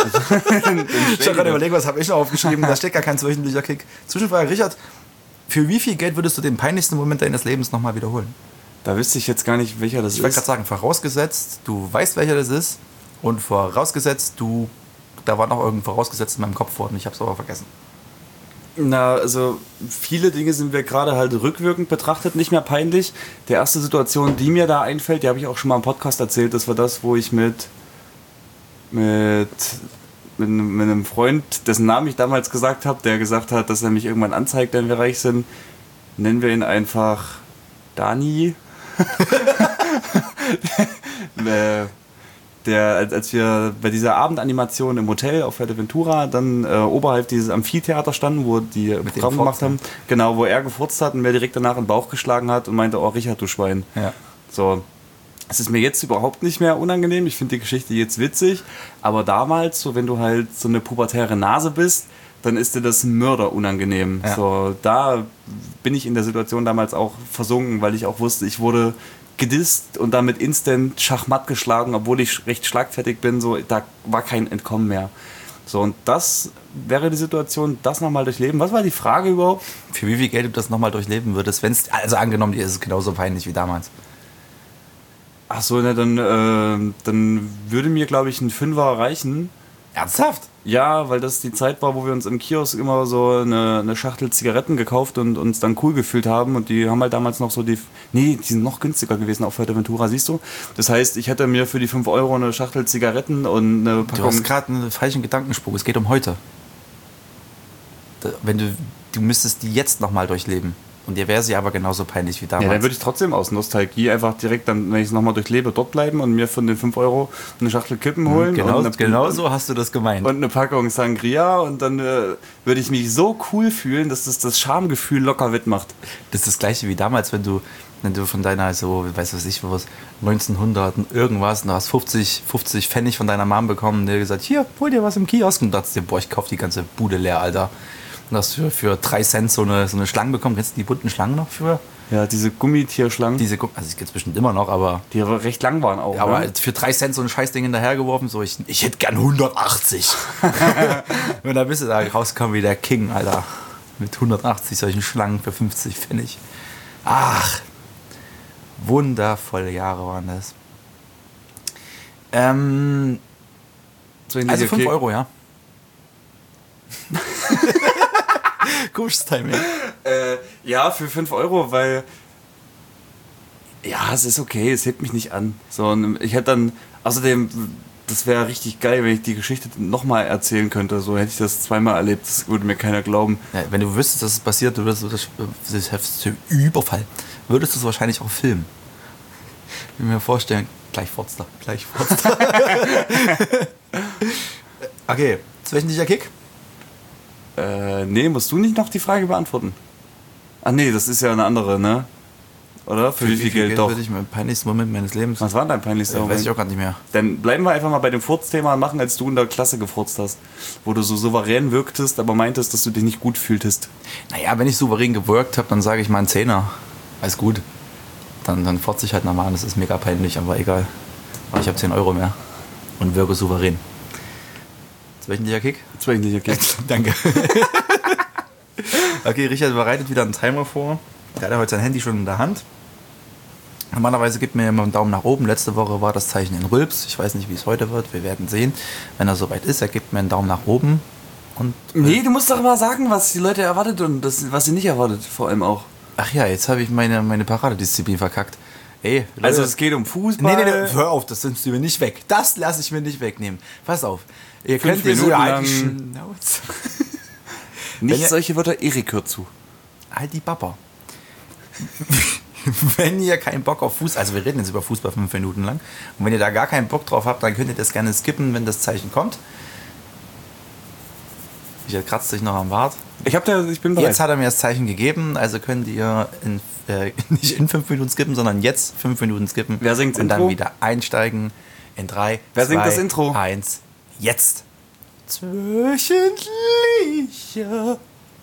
Ich habe gerade überlegt, was habe ich noch aufgeschrieben. Da steckt gar kein wöchentlicher Kick. Zwischenfrage, Richard. Für wie viel Geld würdest du den peinlichsten Moment deines Lebens nochmal wiederholen? Da wüsste ich jetzt gar nicht, welcher das Ich wollte ist. gerade sagen, vorausgesetzt, du weißt, welcher das ist. Und vorausgesetzt, du, da war noch irgendein vorausgesetzt in meinem Kopf vor und ich habe es aber vergessen. Na, also viele Dinge sind wir gerade halt rückwirkend betrachtet nicht mehr peinlich. Die erste Situation, die mir da einfällt, die habe ich auch schon mal im Podcast erzählt, das war das, wo ich mit, mit, mit, einem- mit einem Freund, dessen Namen ich damals gesagt habe, der gesagt hat, dass er mich irgendwann anzeigt, wenn wir reich sind. Nennen wir ihn einfach Dani. äh, der, als, als wir bei dieser Abendanimation im Hotel auf Fuerteventura dann äh, oberhalb dieses Amphitheater standen, wo die Programm gemacht haben, genau, wo er gefurzt hat und mir direkt danach in den Bauch geschlagen hat und meinte, oh Richard, du Schwein. Ja. So, es ist mir jetzt überhaupt nicht mehr unangenehm, ich finde die Geschichte jetzt witzig, aber damals, so wenn du halt so eine pubertäre Nase bist, dann ist dir das Mörder unangenehm. Ja. So, da bin ich in der Situation damals auch versunken, weil ich auch wusste, ich wurde gedisst und damit instant schachmatt geschlagen, obwohl ich recht schlagfertig bin, so, da war kein Entkommen mehr. So, und das wäre die Situation, das nochmal durchleben. Was war die Frage überhaupt? Für wie viel Geld du das nochmal durchleben würdest, wenn es, also angenommen, dir ist es genauso peinlich wie damals. Ach so, ne, dann, äh, dann würde mir, glaube ich, ein Fünfer reichen. Ernsthaft? Ja, weil das die Zeit war, wo wir uns im Kiosk immer so eine, eine Schachtel Zigaretten gekauft und uns dann cool gefühlt haben. Und die haben halt damals noch so die... Nee, die sind noch günstiger gewesen auf Fuerteventura, siehst du? Das heißt, ich hätte mir für die fünf Euro eine Schachtel Zigaretten und eine Packung... Du hast gerade einen falschen Gedankensprung. Es geht um heute. Da, wenn du, du müsstest die jetzt nochmal durchleben. Und dir wäre sie aber genauso peinlich wie damals. Ja, dann würde ich trotzdem aus Nostalgie einfach direkt, dann, wenn ich es nochmal durchlebe, dort bleiben und mir von den fünf Euro eine Schachtel Kippen holen. Genau, und eine, genau so hast du das gemeint. Und eine Packung Sangria und dann äh, würde ich mich so cool fühlen, dass das das Schamgefühl locker wettmacht. Das ist das Gleiche wie damals, wenn du, wenn du von deiner, so, weiß was ich was, neunzehnhundert irgendwas, und du hast fünfzig, fünfzig Pfennig von deiner Mom bekommen und dir gesagt, hier, hol dir was im Kiosk. Und dachtest dir, boah, ich kauf die ganze Bude leer, Alter. Und hast für, für drei Cent so eine, so eine Schlange bekommen. Kennst du die bunten Schlangen noch für? Ja, diese Gummitierschlangen. Diese, also ich kenne es bestimmt immer noch, aber... Die aber recht lang waren auch. Aber ne? für drei Cent so ein Scheißding hinterhergeworfen, so ich, ich hätte gern hundertachtzig. Und dann bist du da rausgekommen wie der King, Alter. Mit hundertachtzig solchen Schlangen für fünfzig Pfennig. Ach, wundervolle Jahre waren das. Ähm, also fünf Euro, ja. Komisches Timing. Äh, ja, für fünf Euro, weil... Ja, es ist okay, es hebt mich nicht an. So, und ich hätte dann... Außerdem, das wäre richtig geil, wenn ich die Geschichte nochmal erzählen könnte. So hätte ich das zweimal erlebt, das würde mir keiner glauben. Ja, wenn du wüsstest, dass es passiert, du würdest das, das, das Überfall, würdest du es wahrscheinlich auch filmen. Ich will mir vorstellen, gleich Forster, gleich Forster. Okay, wöchentlicher Kick? Äh, nee, musst du nicht noch die Frage beantworten? Ach nee, das ist ja eine andere, ne? Oder? Für, Für wie viel, wie viel Geld, Geld doch? Würde ich mein peinlichster Moment meines Lebens. Was war dein peinlichster äh, Moment? Weiß ich auch gar nicht mehr. Dann bleiben wir einfach mal bei dem Furzthema und machen, als du in der Klasse gefurzt hast. Wo du so souverän wirktest, aber meintest, dass du dich nicht gut fühltest. Naja, wenn ich souverän gewirkt habe, dann sage ich mal einen Zehner. Alles gut. Dann, dann furze ich halt normal. Das ist mega peinlich, aber egal. Aber ich habe zehn Euro mehr. Und wirke souverän. Wöchentlicher Kick? Wöchentlicher Kick. Danke. Okay, Richard bereitet wieder einen Timer vor. Der hat ja heute sein Handy schon in der Hand. Normalerweise gibt mir immer einen Daumen nach oben. Letzte Woche war das Zeichen in Rülps. Ich weiß nicht, wie es heute wird. Wir werden sehen. Wenn er soweit ist, er gibt mir einen Daumen nach oben. Und, äh nee, du musst doch mal sagen, was die Leute erwartet und das, was sie nicht erwartet, vor allem auch. Ach ja, jetzt habe ich meine, meine Paradedisziplin verkackt. Ey, Leute. Also es geht um Fußball. Nee, nee, nee, hör auf, das nimmst du mir nicht weg. Das lasse ich mir nicht wegnehmen. Pass auf. Ihr Fünf könnt Minuten so lang Schnauze. Nicht ihr, solche Wörter, Erik hört zu. Halt die Papa. Wenn ihr keinen Bock auf Fußball, also wir reden jetzt über Fußball fünf Minuten lang, und wenn ihr da gar keinen Bock drauf habt, dann könnt ihr das gerne skippen, wenn das Zeichen kommt. Ich kratzt sich noch am Bart. Ich, hab da, ich bin bereit. Jetzt hat er mir das Zeichen gegeben, also könnt ihr in, äh, nicht in fünf Minuten skippen, sondern jetzt fünf Minuten skippen. Wer singt das und Intro? dann wieder einsteigen in drei, Wer zwei, singt das Intro? eins, jetzt. Wöchentlicher.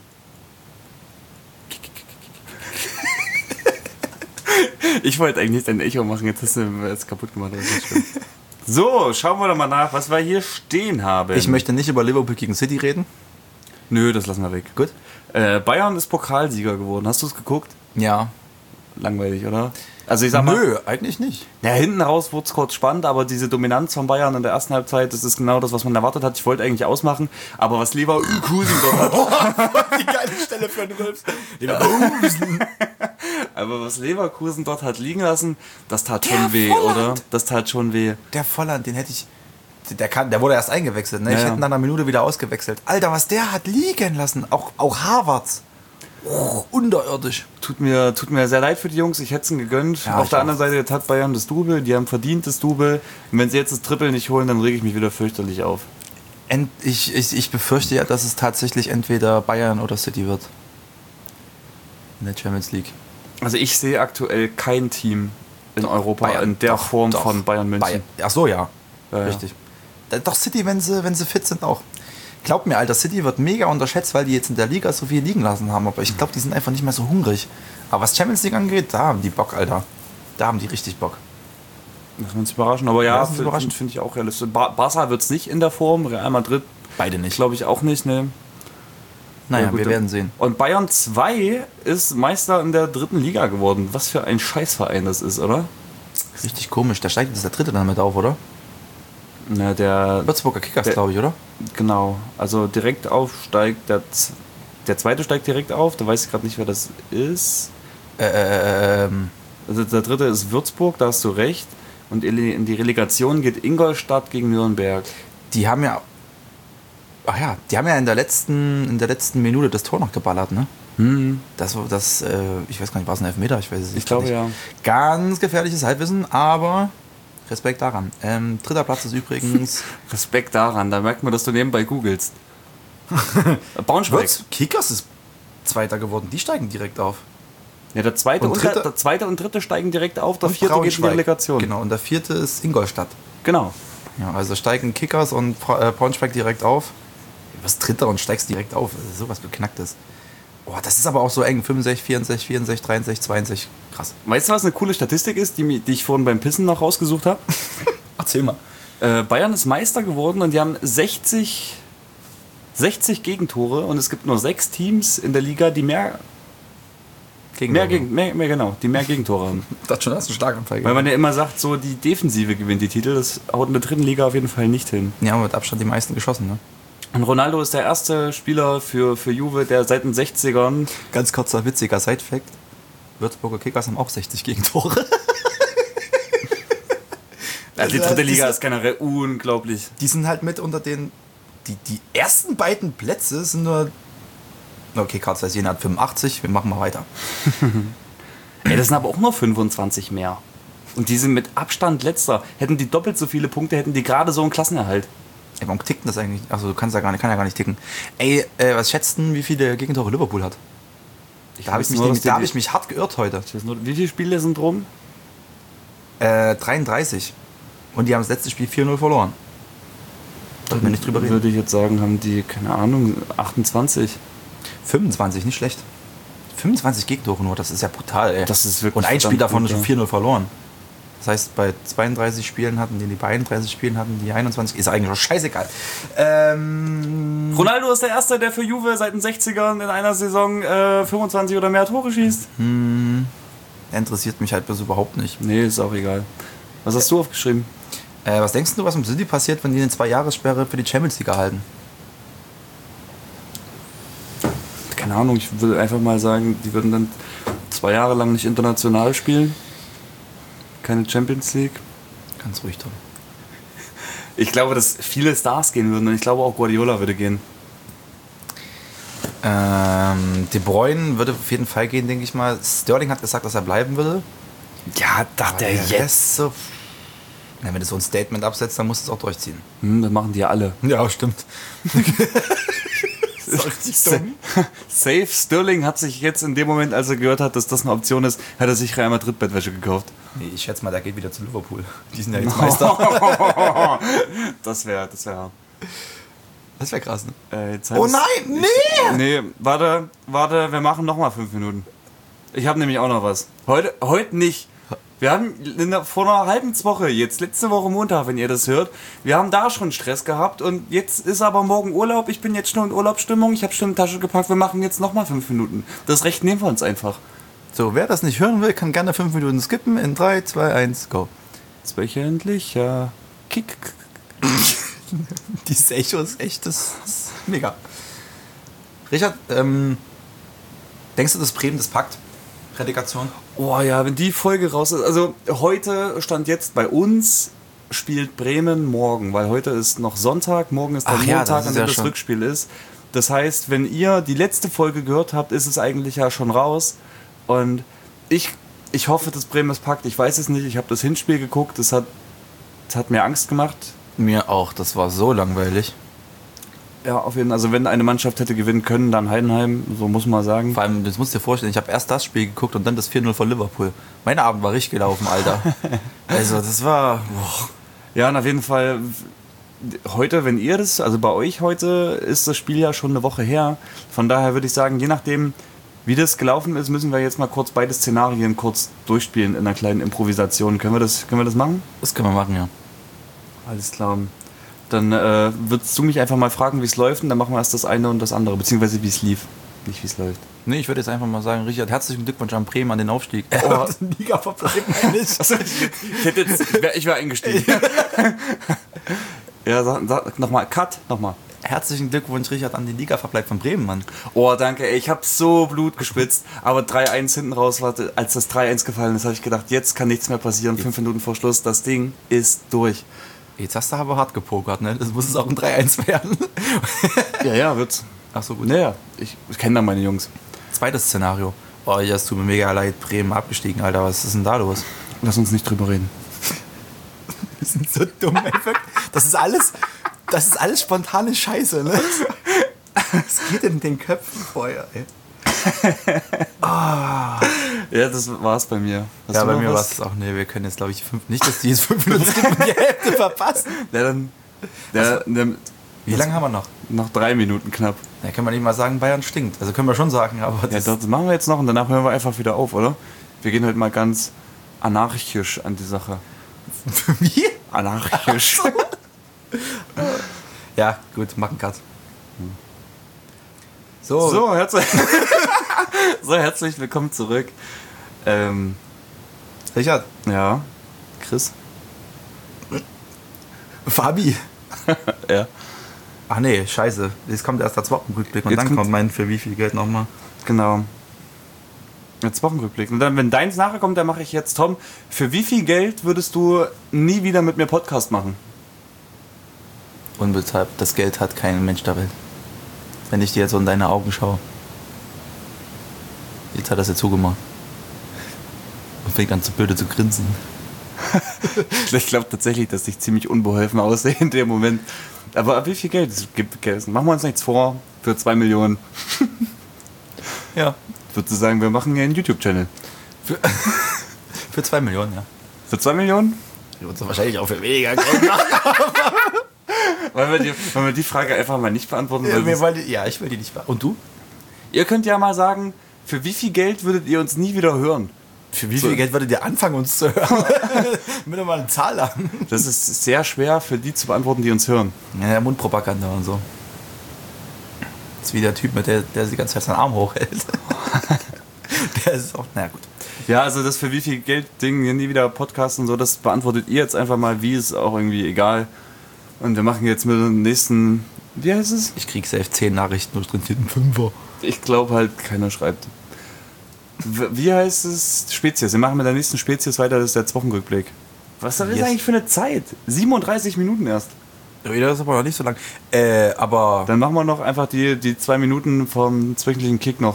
Ich wollte eigentlich dein Echo machen, jetzt hast du es kaputt gemacht. So, schauen wir doch mal nach, was wir hier stehen haben. Ich möchte nicht über Liverpool gegen City reden. Nö, das lassen wir weg. Gut. Äh, Bayern ist Pokalsieger geworden. Hast du es geguckt? Ja. Langweilig, oder? Also ich sag mal, Nö, eigentlich nicht. ja, hinten raus wurde es kurz spannend, aber diese Dominanz von Bayern in der ersten Halbzeit, das ist genau das, was man erwartet hat. Ich wollte eigentlich ausmachen, aber was Leverkusen dort hat... Die geile Stelle für den Rülps. Leverkusen. Aber was Leverkusen dort hat liegen lassen, das tat Der schon weh, Volland. oder? Das tat schon weh. Der Volland, den hätte ich... Der, kann, der wurde erst eingewechselt, ne? Ich Ja, ja. hätte nach einer Minute wieder ausgewechselt. Alter, was der hat liegen lassen. Auch, auch Havertz. Oh, unterirdisch. Tut mir, tut mir sehr leid für die Jungs, ich hätte es ihnen gegönnt. Ja, Auf ich der auch. anderen Seite, jetzt hat Bayern das Double, die haben verdient das Double. Und wenn sie jetzt das Triple nicht holen, dann rege ich mich wieder fürchterlich auf. Ent, ich, ich, ich befürchte ja, dass es tatsächlich entweder Bayern oder City wird. In der Champions League. Also ich sehe aktuell kein Team in Europa Bayern, in der doch, Form doch. von Bayern München. Bayern. Ach so, ja. Ja, ja. Richtig. Da- Doch City, wenn sie, wenn sie fit sind, auch. Glaub mir, Alter, City wird mega unterschätzt, weil die jetzt in der Liga so viel liegen lassen haben. Aber ich glaube, die sind einfach nicht mehr so hungrig. Aber was Champions League angeht, da haben die Bock, Alter. Da haben die richtig Bock. Lassen wir uns überraschen. Aber ja, Lass uns finde überraschen. find ich auch realistisch. Bar Barca wird es nicht in der Form, Real Madrid Beide nicht. glaube ich auch nicht. Ne? Naja, Ja, gut, wir dann- werden sehen. Und Bayern zwei ist Meister in der dritten Liga geworden. Was für ein Scheißverein das ist, oder? Richtig komisch. Da steigt jetzt der dritte dann mit auf, oder? Na, der, Würzburger Kickers, Der- glaube ich, oder? genau, also direkt aufsteigt, der, Z- der zweite steigt direkt auf, da weiß ich gerade nicht, wer das ist. Äh, äh, ähm, Also der dritte ist Würzburg, da hast du recht. Und in die Relegation geht Ingolstadt gegen Nürnberg. die haben ja. Ach ja, die haben ja in der letzten, in der letzten Minute das Tor noch geballert, ne? Hm. Das, war- das, äh, ich weiß gar nicht, war es ein Elfmeter? Ich weiß es nicht. Ich glaube, ja. Ganz gefährliches Halbwissen, aber Respekt daran. Ähm, dritter Platz ist übrigens Respekt daran, da merkt man, dass du nebenbei googelst. Braunschweig. Würz- Kickers ist Zweiter geworden. Die steigen direkt auf. Ja, der zweite Und und, dritte- der, der zweite und dritte steigen direkt auf, der Und vierte geht in die Braunschweig. Relegation. Genau, und der vierte ist Ingolstadt. Genau. Ja, also steigen Kickers und Bra- äh, Braunschweig direkt auf. Was Dritter und steigst direkt auf. Das ist sowas Beknacktes. Boah, das ist aber auch so eng. fünfundsechzig, vierundsechzig, vierundsechzig, dreiundsechzig, zweiundsechzig. Krass. Weißt du, was eine coole Statistik ist, die, mi- die ich vorhin beim Pissen noch rausgesucht habe? Erzähl mal. Äh, Bayern ist Meister geworden und die haben sechzig, sechzig Gegentore und es gibt nur sechs Teams in der Liga, die mehr, Gegen mehr, Gegen, mehr, mehr, genau, die mehr Gegentore haben. Das schon, das ist ein Schlaganfall. Weil man ja immer sagt, so die Defensive gewinnt die Titel, das haut in der dritten Liga auf jeden Fall nicht hin. Ja, mit Abstand die meisten geschossen, ne? Und Ronaldo ist der erste Spieler für, für Juve, der seit den sechzigern... Ganz kurzer, witziger Side-Fact. Würzburger Kickers haben auch sechzig Gegentore. Also die Also, dritte Liga diese- ist generell unglaublich. Die sind halt mit unter den... Die, die ersten beiden Plätze sind nur... Okay, Karlsruhe Jena hat fünfundachtzig, wir machen mal weiter. Ey, das sind aber auch nur fünfundzwanzig mehr. Und die sind mit Abstand letzter. Hätten die doppelt so viele Punkte, hätten die gerade so einen Klassenerhalt. Ey, warum tickt denn das eigentlich? Achso, du kannst ja gar nicht, kann ja gar nicht ticken. Ey, äh, was schätzt denn, wie viele Gegentore Liverpool hat? Da habe ich, weiß mich nur, nämlich- dass die- da hab ich mich hart geirrt heute. Ich weiß nur, wie viele Spiele sind rum? Äh, dreiunddreißig. Und die haben das letzte Spiel vier null verloren. Sollten wir nicht drüber reden. Würde ich jetzt sagen, haben die, keine Ahnung, achtundzwanzig. fünfundzwanzig, nicht schlecht. fünfundzwanzig Gegentore nur, das ist ja brutal, ey. Das ist wirklich Und ein Spiel verdammt davon gut, schon ja. vier null verloren. Das heißt, bei zweiunddreißig Spielen hatten die, die bei einunddreißig Spielen hatten die einundzwanzig. Ist eigentlich auch scheißegal. Ähm, Ronaldo ist der Erste, der für Juve seit den sechzigern in einer Saison äh, fünfundzwanzig oder mehr Tore schießt. interessiert mich halt bloß überhaupt nicht. Nee, ist auch egal. Was hast du aufgeschrieben? Äh, was denkst du, was im City passiert, wenn die eine Zwei-Jahres-Sperre für die Champions League erhalten? Keine Ahnung, ich würde einfach mal sagen, die würden dann zwei Jahre lang nicht international spielen. Keine Champions League. Ganz ruhig, Tom. Ich glaube, dass viele Stars gehen würden und ich glaube auch Guardiola würde gehen. Ähm, De Bruyne würde auf jeden Fall gehen, denke ich mal. Sterling hat gesagt, dass er bleiben würde. Ja, dachte er Der Rest so. Na, wenn du so ein Statement absetzt, dann musst du es auch durchziehen. Hm, das machen die ja alle. Ja, stimmt. Das ist richtig dumm. Safe Sterling hat sich jetzt in dem Moment, als er gehört hat, dass das eine Option ist, hat er sich Real Madrid Bettwäsche gekauft. Nee, ich schätze mal, der geht wieder zu Liverpool. Die sind ja jetzt Meister. Das wäre, das wäre. Das wäre krass, ne? Äh, jetzt Oh heißt- nein, nee! Nee, warte, warte, wir machen noch mal fünf Minuten. Ich habe nämlich auch noch was. Heute, heute nicht. Wir haben in der, vor einer halben Woche, jetzt letzte Woche Montag, wenn ihr das hört, wir haben da schon Stress gehabt und jetzt ist aber morgen Urlaub. Ich bin jetzt schon in Urlaubsstimmung, ich habe schon eine Tasche gepackt, wir machen jetzt noch mal fünf Minuten. Das Recht nehmen wir uns einfach. So, wer das nicht hören will, kann gerne fünf Minuten skippen. In drei, zwei, eins, go. Das wöchentlicher Kick. Dieses Echo ist echt, das ist mega. Richard, ähm, denkst du, dass Bremen das packt? Relegation? Oh ja, wenn die Folge raus ist. Also heute stand jetzt bei uns, spielt Bremen morgen, weil heute ist noch Sonntag, morgen ist der Ach ja, Montag, das ist an dem ja das schon- Rückspiel ist. Das heißt, wenn ihr die letzte Folge gehört habt, ist es eigentlich ja schon raus. Und ich, ich hoffe, dass Bremen es packt. Ich weiß es nicht. Ich habe das Hinspiel geguckt. Das hat, das hat mir Angst gemacht. Mir auch. Das war so langweilig. Ja, auf jeden Fall. Also wenn eine Mannschaft hätte gewinnen können, dann Heidenheim. So muss man sagen. Vor allem, das musst du dir vorstellen, ich habe erst das Spiel geguckt und dann das vier null von Liverpool. Mein Abend war richtig gelaufen, Alter. Also das war... Boah. Ja, und auf jeden Fall... Heute, wenn ihr das, also bei euch heute, ist das Spiel ja schon eine Woche her. Von daher würde ich sagen, je nachdem, wie das gelaufen ist, müssen wir jetzt mal kurz beide Szenarien kurz durchspielen in einer kleinen Improvisation. Können wir das, können wir das machen? Das können wir machen, ja. Alles klar. Dann äh, würdest du mich einfach mal fragen, wie es läuft, und dann machen wir erst das eine und das andere, beziehungsweise wie es lief, nicht wie es läuft. Nee, ich würde jetzt einfach mal sagen, Richard, herzlichen Glückwunsch an Bremen an den Aufstieg. Oh. Liga vor Bremen nicht. Achso, ich, hätte jetzt, ich wäre wär eingestiegen. Ja, sag, sag nochmal, Cut, nochmal. Herzlichen Glückwunsch, Richard, an den Ligaverbleib von Bremen, Mann. Oh, danke, ey, ich habe so Blut gespitzt. Aber drei eins hinten raus, warte, als das drei eins gefallen ist, habe ich gedacht, jetzt kann nichts mehr passieren. Fünf Minuten vor Schluss, das Ding ist durch. Jetzt hast du aber hart gepokert, ne? Das muss es auch ein drei eins werden. Ja, ja, wird's. Ach so, gut. Naja, ich, ich kenne da meine Jungs. Zweites Szenario. Oh, ja, es tut mir mega leid, Bremen abgestiegen, Alter. Was ist denn da los? Lass uns nicht drüber reden. Wir sind so dumm, ey. Das ist alles, das ist alles spontane Scheiße, ne? Was geht in den Köpfen vorher, ey? Ah. Ja, das war's bei mir. Hast ja, du bei noch mir was? war es auch, ne, wir können jetzt, glaube ich, fünf, nicht, dass die jetzt fünf Minuten skippen und die Hälfte verpassen. Ja, dann, der, der, Wie lange haben wir noch? noch drei Minuten knapp. Da können wir nicht mal sagen, Bayern stinkt. Also können wir schon sagen, aber Ja, das... das machen wir jetzt noch und danach hören wir einfach wieder auf, oder? Wir gehen heute mal ganz anarchisch an die Sache. Wie? Anarchisch. Ja, gut, mach einen Cut. So, So, herzlich, so, herzlich willkommen zurück. Ähm, Richard, ja, Chris. Fabi. Ja, Ach nee, scheiße. Jetzt kommt erst der Wochenrückblick und Jetzt dann kommt- kommt mein für wie viel Geld nochmal. genau. Jetzt Wochenrückblick. Und dann, wenn deins nachher kommt, dann mache ich jetzt, Tom, für wie viel Geld würdest du nie wieder mit mir Podcast machen? Unbezahlt. Das Geld hat kein Mensch der Welt. Wenn ich dir jetzt so in deine Augen schaue. Jetzt hat er es ja zugemacht. Und fängt an zu blöde zu grinsen. Ich glaube tatsächlich, dass ich ziemlich unbeholfen aussehe in dem Moment. Aber ab wie viel Geld es gibt? Machen wir uns nichts vor. Für zwei Millionen. Ja. Ich würde sagen, wir machen hier einen YouTube-Channel. Für, für zwei Millionen, ja. Für zwei Millionen? Die würden wahrscheinlich auch für weniger Geld machen. Wollen wir die, wollen wir die Frage einfach mal nicht beantworten? Ja, Weil wir das- wollen, ja, ich will die nicht beantworten. Und du? Ihr könnt ja mal sagen, für wie viel Geld würdet ihr uns nie wieder hören? Für wie viel So. Geld würdet ihr anfangen, uns zu hören? Mit mal eine Zahl an. Das ist sehr schwer für die zu beantworten, die uns hören. Ja, Mundpropaganda und so. Das ist wie der Typ, mit der, der die ganze Zeit seinen Arm hochhält. Der ist auch, naja gut. Ja, also das für wie viel Geld Ding, hier nie wieder Podcast und so, das beantwortet ihr jetzt einfach mal, wie ist auch irgendwie egal. Und wir machen jetzt mit dem nächsten, wie heißt es? Ich krieg safe zehn Nachrichten, wo drin steht ein Fünfer. Ich glaube halt, keiner schreibt. W- Wie heißt es? Spezies. Wir machen mit der nächsten Spezies weiter, das ist der Wochenrückblick. Was ist das Yes. eigentlich für eine Zeit? siebenunddreißig Minuten erst. Das ist aber noch nicht so lang. Äh, aber... Dann machen wir noch einfach die, die zwei Minuten vom wöchentlichen Kick noch.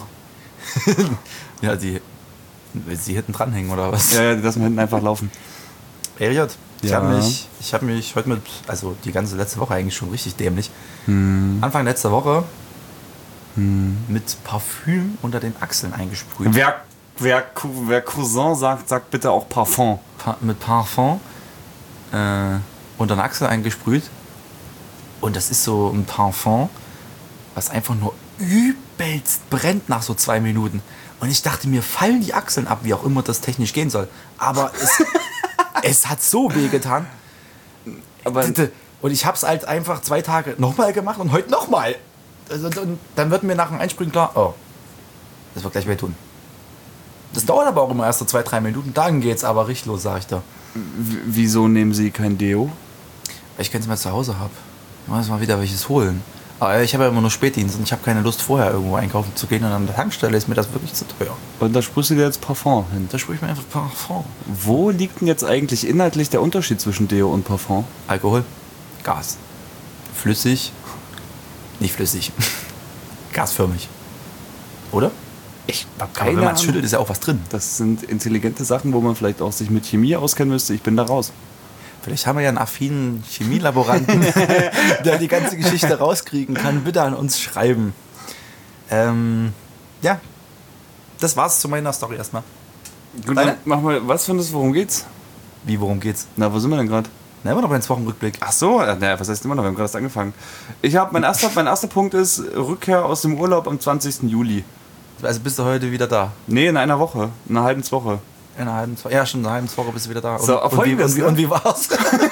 Ja, die... Will sie hinten dranhängen, oder was? Ja, ja, die lassen wir hinten einfach laufen. Ey, Richard, ich Ja. habe mich, ich hab mich heute mit... Also die ganze letzte Woche eigentlich schon richtig dämlich. Hm. Anfang letzter Woche mit Parfüm unter den Achseln eingesprüht. Wer, wer, Cou- wer Cousin sagt, sagt bitte auch Parfum. Pa mit Parfum äh, unter den Achsel eingesprüht. Und das ist so ein Parfum, was einfach nur übelst brennt nach so zwei Minuten. Und ich dachte, mir fallen die Achseln ab, wie auch immer das technisch gehen soll. Aber es, es hat so weh getan. Aber Und ich habe es halt einfach zwei Tage nochmal gemacht und heute nochmal. Also, und dann wird mir nach dem Einsprühen klar, oh, das wird gleich wehtun. Das dauert aber auch immer erst so zwei, drei Minuten. Dann geht's aber richtig los, sag ich da. w- wieso nehmen Sie kein Deo? Weil ich keins mehr zu Hause habe. Ich muss mal wieder welches holen. Aber ich habe ja immer nur Spätdienst und ich habe keine Lust, vorher irgendwo einkaufen zu gehen. Und an der Tankstelle ist mir das wirklich zu teuer. Und da sprühst du dir jetzt Parfum hin. Da sprühe ich mir einfach Parfum. Wo liegt denn jetzt eigentlich inhaltlich der Unterschied zwischen Deo und Parfum? Alkohol, Gas, flüssig, nicht flüssig. gasförmig. Oder? Ich habe Aber wenn man es schüttelt, ist ja auch was drin. Das sind intelligente Sachen, wo man vielleicht auch sich mit Chemie auskennen müsste. Ich bin da raus. Vielleicht haben wir ja einen affinen Chemielaboranten, der die ganze Geschichte rauskriegen kann. Bitte an uns schreiben. Ähm, ja, das war's zu meiner Story erstmal. Gut, dann mach mal, was findest du, worum geht's? Wie, worum geht's? Na, wo sind wir denn gerade? Na, immer noch beim Wochenrückblick. Ach so, naja, was heißt immer noch? Wir haben gerade erst angefangen. Ich habe mein erster, mein erster Punkt ist Rückkehr aus dem Urlaub am zwanzigsten Juli. Also bist du heute wieder da? Nee, in einer Woche, in einer halben Woche. In einer halben Woche? Ja, schon in einer halben Woche bist du wieder da. Und, so, und, wie, und, wie, und wie war's?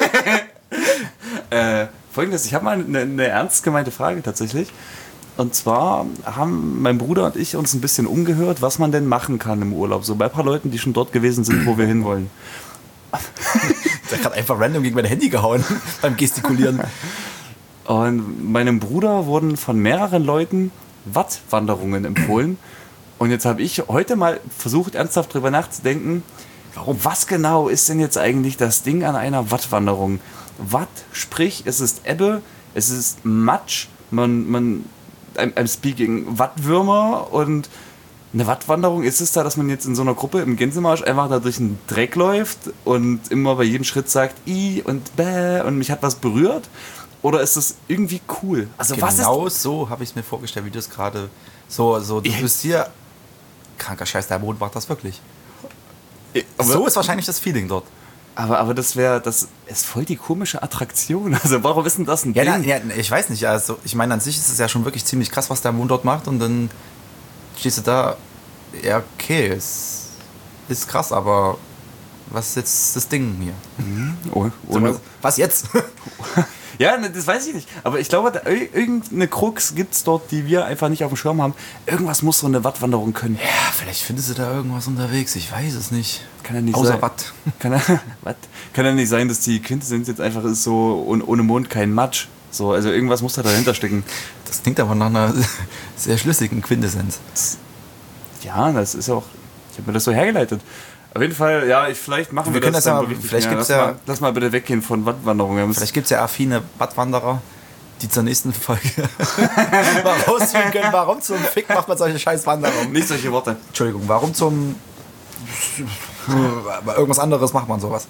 äh, Folgendes, ich habe mal eine, eine ernst gemeinte Frage tatsächlich. Und zwar haben mein Bruder und ich uns ein bisschen umgehört, was man denn machen kann im Urlaub. So bei ein paar Leuten, die schon dort gewesen sind, wo wir hinwollen. Der hat einfach random gegen mein Handy gehauen beim Gestikulieren. Und meinem Bruder wurden von mehreren Leuten Wattwanderungen empfohlen. Und jetzt habe ich heute mal versucht, ernsthaft drüber nachzudenken, warum, was genau ist denn jetzt eigentlich das Ding an einer Wattwanderung? Watt, sprich, es ist Ebbe, es ist Matsch, man, man, I'm, I'm speaking Wattwürmer und eine Wattwanderung ist es da, dass man jetzt in so einer Gruppe im Gänsemarsch einfach da durch den Dreck läuft und immer bei jedem Schritt sagt, i und bäh und mich hat was berührt? Oder ist das irgendwie cool? Also genau was ist genau so habe ich es mir vorgestellt, wie du es gerade so, so, du bist hier, kranker Scheiß, der Mond macht das wirklich. Aber, so ist wahrscheinlich das Feeling dort. Aber, aber das wäre, das ist voll die komische Attraktion. Also warum ist denn das ein ja, Ding? na, ja, ich weiß nicht, also ich meine, an sich ist es ja schon wirklich ziemlich krass, was der Mond dort macht und dann stehst du da, ja okay, es ist krass, aber was ist jetzt das Ding hier? Mhm. Oh, ohne, so, was jetzt? Ja, das weiß ich nicht. Aber ich glaube, da, irgendeine Krux gibt es dort, die wir einfach nicht auf dem Schirm haben. Irgendwas muss so eine Wattwanderung können. Ja, vielleicht findest du da irgendwas unterwegs. Ich weiß es nicht. Kann ja nicht Außer sein. Watt. Kann, Watt. Kann ja nicht sein, dass die Quintessenz jetzt einfach ist so ohne Mond kein Matsch. So, also irgendwas muss da dahinter stecken. Das klingt aber nach einer sehr schlüssigen Quintessenz. Ja, das ist auch... Ich habe mir das so hergeleitet. Auf jeden Fall, ja, ich, vielleicht machen wir, wir das, das dann ja, richtig. vielleicht Ja, gibt's lass, ja, mal, lass mal bitte weggehen von Wattwanderungen. Vielleicht gibt es ja affine Wattwanderer, die zur nächsten Folge mal rausfinden können, warum zum Fick macht man solche scheiß Wanderungen. Nicht solche Worte. Entschuldigung, warum zum... irgendwas anderes macht man sowas.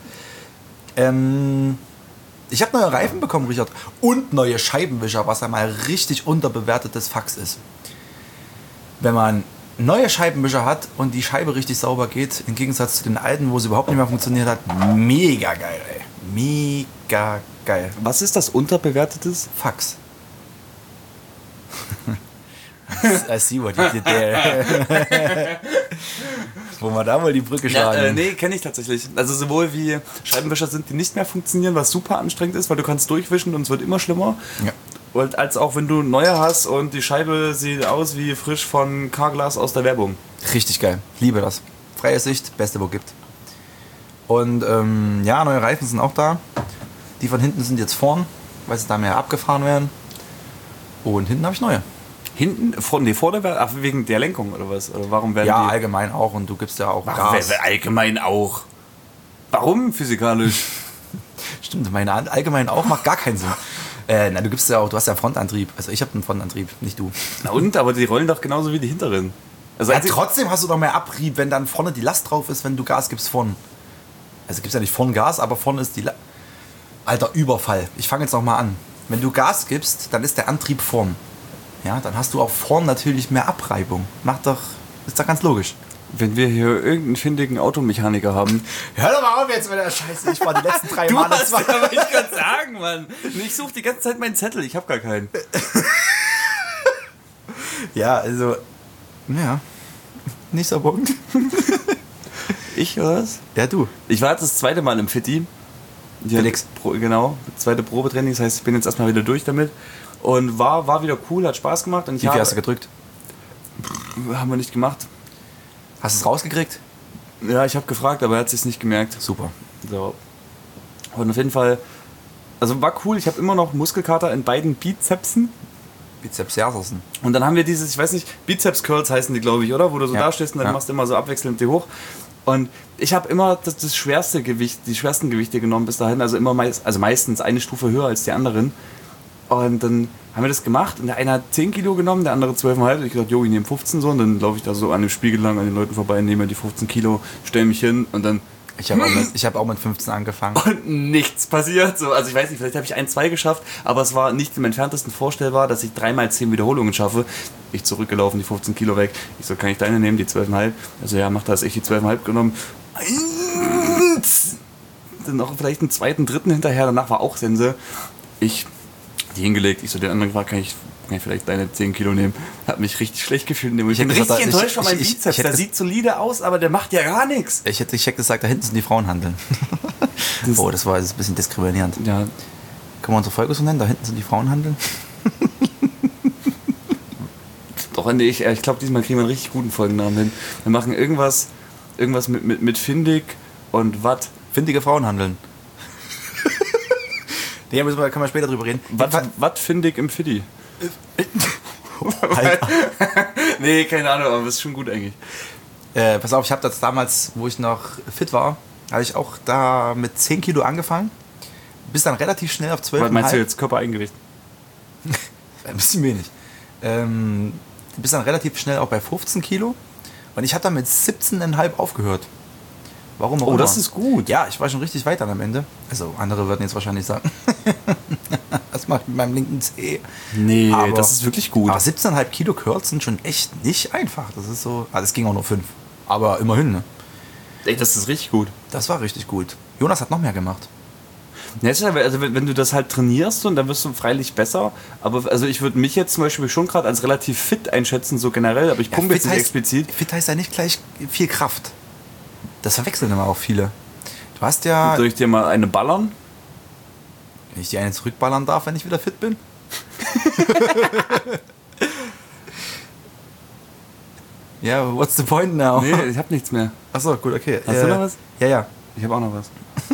Ähm, ich habe neue Reifen bekommen, Richard. Und neue Scheibenwischer, was ja mal richtig unterbewertetes Fax ist. Wenn man neue Scheibenwischer hat und die Scheibe richtig sauber geht, im Gegensatz zu den alten, wo sie überhaupt nicht mehr funktioniert hat, mega geil, ey. Mega geil. Was ist das Unterbewertetes? Fax. I see what you did there. Wo man da mal die Brücke schlagen. Ja, äh, nee, kenne ich tatsächlich. Also sowohl wie Scheibenwischer sind, die nicht mehr funktionieren, was super anstrengend ist, weil du kannst durchwischen und es wird immer schlimmer. Ja. Und als auch wenn du neue hast und die Scheibe sieht aus wie frisch von Carglass aus der Werbung. Richtig geil. Liebe das. Freie Sicht, beste, wo gibt. Und ähm, ja, neue Reifen sind auch da. Die von hinten sind jetzt vorn, weil sie da mehr abgefahren werden. Und hinten habe ich neue. Hinten? Vor, nee, vorne, ach, wegen der Lenkung oder was? Oder warum werden Ja, die... allgemein auch. Und du gibst ja auch Ach, Gas. wer- wer- allgemein auch. Warum physikalisch? Stimmt, meine An- allgemein auch macht gar keinen Sinn. Äh, na, du gibst ja auch, du hast ja einen Frontantrieb. Also ich habe einen Frontantrieb, nicht du. Na und? Aber die rollen doch genauso wie die hinteren. Also Ja, als ich- trotzdem hast du doch mehr Abrieb, wenn dann vorne die Last drauf ist, wenn du Gas gibst vorn. Also gibt's ja nicht vorn Gas, aber vorne ist die La Alter, Überfall. Ich fange jetzt noch mal an. Wenn du Gas gibst, dann ist der Antrieb vorn. Ja, dann hast du auch vorn natürlich mehr Abreibung. Macht doch, ist doch ganz logisch. wenn wir hier irgendeinen findigen Automechaniker haben. Hör doch mal auf jetzt mit der Scheiße. Ich war die letzten drei Du Male hast zwei. aber ich kann sagen, Mann. Ich suche die ganze Zeit meinen Zettel, ich habe gar keinen. Ja, also, ja, nächster Punkt. Ich oder was? Ja, du. Ich war jetzt das zweite Mal im Fitti. Ja, Felix. Pro, genau, zweite Probetraining, das heißt, ich bin jetzt erstmal wieder durch damit. Und war, war wieder cool, hat Spaß gemacht. Und ich Wie viel habe, hast du gedrückt? haben wir nicht gemacht. Hast du es rausgekriegt? Ja, ich habe gefragt, aber er hat sich nicht gemerkt. Super. So. Und auf jeden Fall, also war cool, ich habe immer noch Muskelkater in beiden Bizepsen. Bizeps Jasersen. Und dann haben wir dieses, ich weiß nicht, Bizeps-Curls heißen die, glaube ich, oder? Wo du so Ja. da stehst und dann Ja. machst du immer so abwechselnd die hoch. Und ich habe immer das, das schwerste Gewicht, die schwersten Gewichte genommen bis dahin, also immer meist, also meistens eine Stufe höher als die anderen. Und dann haben wir das gemacht und der eine hat zehn Kilo genommen, der andere zwölf Komma fünf. Und ich gesagt, jo, ich nehme fünfzehn so. Und dann laufe ich da so an dem Spiegel lang an den Leuten vorbei, nehme die fünfzehn Kilo, stelle mich hin und dann... Ich habe auch, mit- ich hab auch mit fünfzehn angefangen. Und nichts passiert. So, also ich weiß nicht, vielleicht habe ich ein, zwei geschafft, aber es war nicht im entferntesten vorstellbar, dass ich dreimal zehn Wiederholungen schaffe. Ich zurückgelaufen, die fünfzehn Kilo weg. Ich so, kann ich deine nehmen, die zwölf Komma fünf? Also ja, mach das. Ich die zwölf Komma fünf genommen. Eins. Dann noch vielleicht einen zweiten, dritten hinterher. Danach war auch Sense. Ich die hingelegt. Ich so, den anderen gefragt, kann ich, kann ich vielleicht deine zehn Kilo nehmen? Hat mich richtig schlecht gefühlt. Ich bin hätte richtig gesagt, ich- enttäuscht von meinem ich- ich- Bizeps. ich hätte Der ges- sieht solide aus, aber der macht ja gar nichts. Ich hätte ich hätte gesagt, da hinten sind die Frauenhandeln. Oh, das war jetzt ein bisschen diskriminierend. Ja, Können wir unsere Folge so nennen? Da hinten sind die Frauenhandeln. doch, nee, ich, ich glaube, diesmal kriegen wir einen richtig guten Folgennamen hin. Wir machen irgendwas, irgendwas mit, mit, mit Findig und Watt. Findige Frauenhandeln. Nee, müssen wir, können wir später drüber reden. Watt, Watt Findig im Fiddy. Alter. Nee, keine Ahnung, aber das ist schon gut eigentlich. Äh, pass auf, ich habe das damals, wo ich noch fit war, habe ich auch da mit zehn Kilo angefangen. Bis dann relativ schnell auf zwölf Was Komma meinst du fünf. jetzt Körpereigengewicht? Ein bisschen wenig. Ähm, bis dann relativ schnell auch bei fünfzehn Kilo. Und ich habe dann mit siebzehn Komma fünf aufgehört. Warum auch Oh, immer. das ist gut. Ja, ich war schon richtig weit dann am Ende. Also andere würden jetzt wahrscheinlich sagen, was mache ich mit meinem linken Zeh? Nee, Aber- das ist wirklich gut. Aber siebzehn Komma fünf Kilo Curls sind schon echt nicht einfach. Das ist so, ah, das ging auch nur fünf. Aber immerhin, ne? Ey, das ist richtig gut. Das war richtig gut. Jonas hat noch mehr gemacht. Ja, ist ja- also wenn wenn du das halt trainierst und dann wirst du freilich besser. Aber also ich würde mich jetzt zum Beispiel schon gerade als relativ fit einschätzen, so generell, aber ich Ja, pumpe jetzt fit nicht heißt- explizit. Fit heißt ja nicht gleich viel Kraft. Das verwechseln immer auch viele. Du hast ja, Soll ich dir mal eine ballern? wenn ich die eine zurückballern darf, wenn ich wieder fit bin. Ja, what's the point now? Nee, ich habe nichts mehr. Achso, gut, okay. Hast du noch was? Ja, ja. Ich habe auch noch was.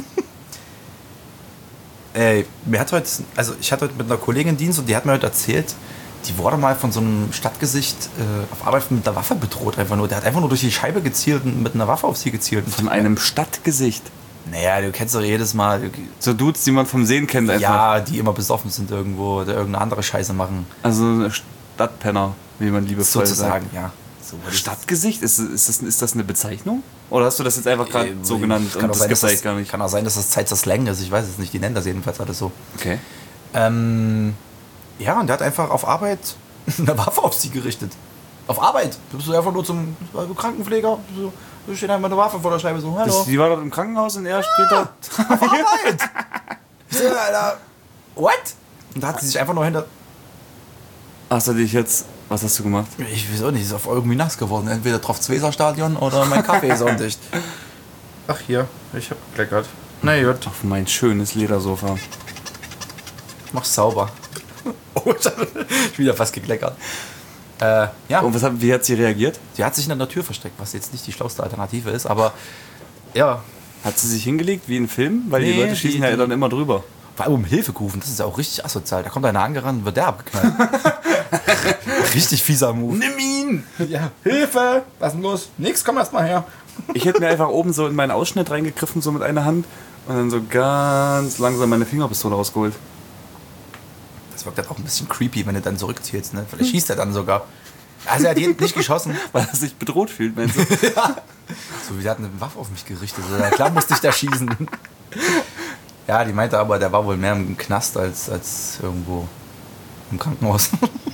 Ey, mir hat heute, also ich hatte heute mit einer Kollegin Dienst und die hat mir heute erzählt, die wurde mal von so einem Stadtgesicht äh, auf Arbeit mit einer Waffe bedroht. Einfach nur. Der hat einfach nur durch die Scheibe gezielt und mit einer Waffe auf sie gezielt. Von einem Stadtgesicht. Naja, du kennst doch jedes Mal. So Dudes, die man vom Sehen kennt einfach. Ja, die immer besoffen sind irgendwo oder irgendeine andere Scheiße machen. Also Stadtpenner, wie man liebevoll Sozusagen, sagt. ja. So, weil ich- Stadtgesicht? Ist, ist, das, ist das eine Bezeichnung? Oder hast du das jetzt einfach gerade Äh, so genannt kann und auch das sein, gibt's dass eigentlich gar nicht? Kann auch sein, dass das Zeitzer Slang ist. Ich weiß es nicht. Die nennen das jedenfalls alles so. Okay. Ähm, ja, und der hat einfach auf Arbeit eine Waffe auf sie gerichtet. Auf Arbeit. Du bist so einfach nur zum also Krankenpfleger. So, da steht einfach eine Waffe vor der Scheibe. So, hallo. Das, die war dort im Krankenhaus und er steht da. Auf Arbeit. Ich so, Alter, what? Und da hat sie sich einfach nur hinter... Hast du dich jetzt. Was hast du gemacht? Ich weiß auch nicht, ist auf irgendwie nass geworden. Entweder drauf Weser-Stadion oder mein Kaffee ist undicht. Ach hier, ich hab gekleckert. Na gut, Auf mein schönes Ledersofa. mach's sauber. Oh, ich hab wieder fast gekleckert. Äh, ja, Und was hat, wie hat sie reagiert? sie hat sich in der Tür versteckt, was jetzt nicht die schlauste Alternative ist, aber ja, Hat sie sich hingelegt wie in Film? Weil die Nee, Leute schießen die- ja dann immer drüber. vor allem um Hilfe gerufen, das ist ja auch richtig asozial. Da kommt einer angerannt und wird der abgeknallt. Richtig fieser Move. Nimm ihn! Ja, Hilfe! Was ist denn los? Nix, komm erst mal her. Ich hätte mir einfach oben so in meinen Ausschnitt reingegriffen, so mit einer Hand. Und dann so ganz langsam meine Fingerpistole rausgeholt. Das wirkt halt auch ein bisschen creepy, wenn du dann zurückziehst, ne? Vielleicht schießt er dann sogar. Also er hat jeden nicht geschossen. Weil er sich bedroht fühlt, meinst du? So wie der hat eine Waffe auf mich gerichtet. Ja, klar musste ich da schießen. Ja, die meinte aber, der war wohl mehr im Knast als, als irgendwo im Krankenhaus.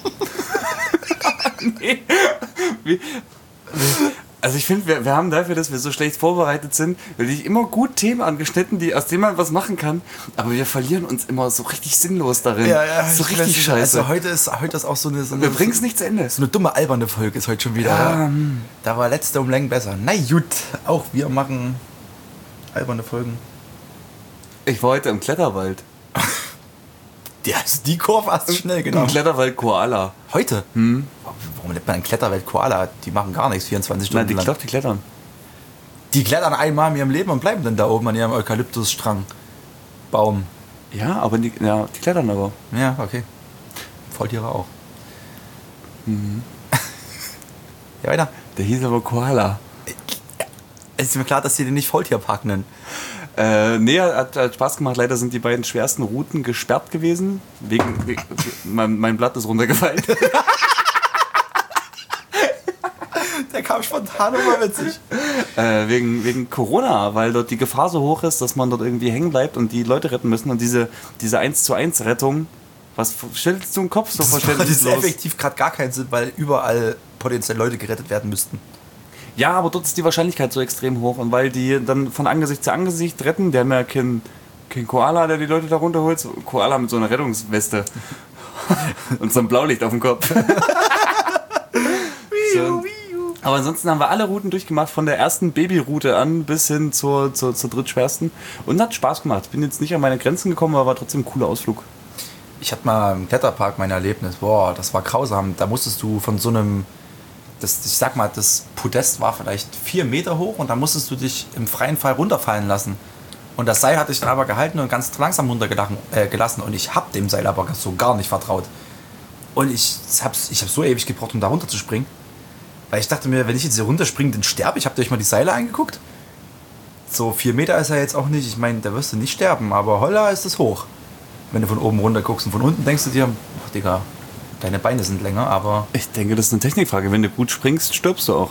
Nee. Wie, also ich finde, wir, wir haben dafür, dass wir so schlecht vorbereitet sind, wirklich immer gut Themen angeschnitten, die, aus denen man was machen kann. Aber wir verlieren uns immer so richtig sinnlos darin. so ich richtig weiß, scheiße. Also heute ist, heute ist auch so eine, so wir eine, bringen es nicht zu Ende. so eine dumme, alberne Folge ist heute schon wieder. Ja, Ja. Da war letzte um Längen besser. Na gut, auch wir machen alberne Folgen. Ich war heute im Kletterwald. Ja, also die Kurve hast du schnell Im genommen. Kletterwald Koala. Heute? Warum nennt man einen Kletterwelt Koala? Die machen gar nichts, vierundzwanzig Nein, Stunden die, lang. glaub, die klettern. Die klettern einmal in ihrem Leben und bleiben dann da oben an ihrem Eukalyptusstrang. Baum. Ja, aber die, ja, die klettern aber. Ja, okay. Faultiere auch. Ja, weiter. Der hieß aber Koala. Es ist mir klar, dass sie den nicht Faultierpark nennen. Äh, nee, hat, hat Spaß gemacht. Leider sind die beiden schwersten Routen gesperrt gewesen. Wegen, wegen mein, mein Blatt ist runtergefallen. Der kam spontan immer witzig. Äh, wegen, wegen Corona, weil dort die Gefahr so hoch ist, dass man dort irgendwie hängen bleibt und die Leute retten müssen. Und diese, diese eins zu eins Rettung, was stellst du im Kopf so Das verständlich ist los? effektiv gerade gar keinen Sinn, weil überall potenziell Leute gerettet werden müssten. Ja, aber dort ist die Wahrscheinlichkeit so extrem hoch. Und weil die dann von Angesicht zu Angesicht retten, der haben ja keinen kein Koala, der die Leute da runterholt. So, Koala mit so einer Rettungsweste und so einem Blaulicht auf dem Kopf. So. Aber ansonsten haben wir alle Routen durchgemacht, von der ersten Babyroute an bis hin zur, zur, zur drittschwersten. Und hat Spaß gemacht. Ich bin jetzt nicht an meine Grenzen gekommen, aber war trotzdem ein cooler Ausflug. Ich hatte mal im Kletterpark mein Erlebnis. Boah, das war grausam. Da musstest du von so einem, das, ich sag mal, das Podest war vielleicht vier Meter hoch und da musstest du dich im freien Fall runterfallen lassen. Und das Seil hatte ich dann aber gehalten und ganz langsam runtergelassen. Äh, gelassen. Und ich hab dem Seil aber so gar nicht vertraut. Und ich hab's, ich hab so ewig gebraucht, um da runter zu springen. Weil ich dachte mir, wenn ich jetzt hier runterspringe, dann sterbe ich. Habt ihr euch mal die Seile angeguckt? So vier Meter ist er jetzt auch nicht. Ich meine, da wirst du nicht sterben, aber holla ist es hoch. Wenn du von oben runter guckst und von unten denkst du dir, ach Digga, deine Beine sind länger, aber... Ich denke, das ist eine Technikfrage. Wenn du gut springst, stirbst du auch.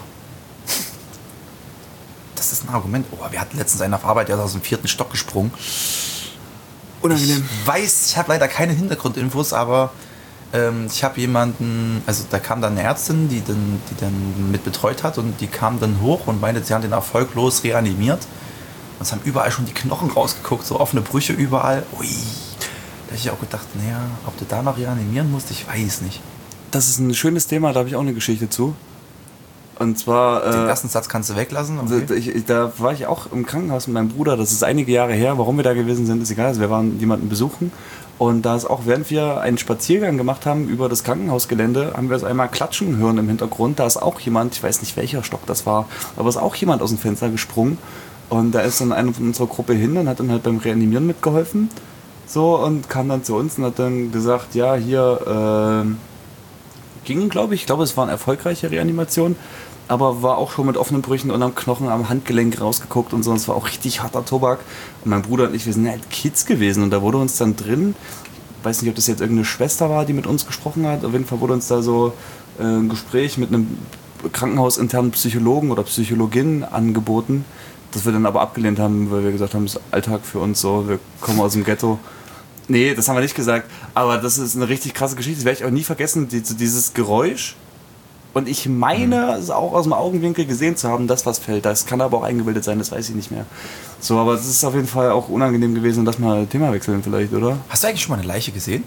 Das ist ein Argument. Oh, wir hatten letztens einen auf Arbeit, der ist aus dem vierten Stock gesprungen. Unangenehm. Ich weiß, ich habe leider keine Hintergrundinfos, aber ähm, ich habe jemanden, also da kam dann eine Ärztin, die dann, die dann mit betreut hat und die kam dann hoch und meinte, sie haben den erfolglos reanimiert. Und es haben überall schon die Knochen rausgeguckt, so offene Brüche überall. Ui. Da habe ich auch gedacht, naja, ob du da noch reanimieren musst, ich weiß nicht. Das ist ein schönes Thema, da habe ich auch eine Geschichte zu. Und zwar... Den äh, ersten Satz kannst du weglassen. Also Okay. ich, ich, da war ich auch im Krankenhaus mit meinem Bruder, das ist einige Jahre her. Warum wir da gewesen sind, ist egal. Also wir waren jemanden besuchen und da ist auch, während wir einen Spaziergang gemacht haben über das Krankenhausgelände, haben wir es einmal klatschen hören im Hintergrund. Da ist auch jemand, ich weiß nicht welcher Stock das war, aber ist auch jemand aus dem Fenster gesprungen und da ist dann einer von unserer Gruppe hin und hat dann halt beim Reanimieren mitgeholfen. So, und kam dann zu uns und hat dann gesagt, ja, hier äh, ging, glaube ich, ich glaube, es war eine erfolgreiche Reanimation, aber war auch schon mit offenen Brüchen und am Knochen, am Handgelenk rausgeguckt und so. Es war auch richtig harter Tobak. Und mein Bruder und ich, wir sind halt Kids gewesen und da wurde uns dann drin, ich weiß nicht, ob das jetzt irgendeine Schwester war, die mit uns gesprochen hat, auf jeden Fall wurde uns da so äh, ein Gespräch mit einem krankenhausinternen Psychologen oder Psychologin angeboten, das wir dann aber abgelehnt haben, weil wir gesagt haben, das ist Alltag für uns so, wir kommen aus dem Ghetto. Nee, das haben wir nicht gesagt, aber das ist eine richtig krasse Geschichte, das werde ich auch nie vergessen, die, dieses Geräusch. Und ich meine, es auch aus dem Augenwinkel gesehen zu haben, das was fällt. Das kann aber auch eingebildet sein, das weiß ich nicht mehr. So, aber es ist auf jeden Fall auch unangenehm gewesen, dass mal Thema wechseln vielleicht, oder? Hast du eigentlich schon mal eine Leiche gesehen?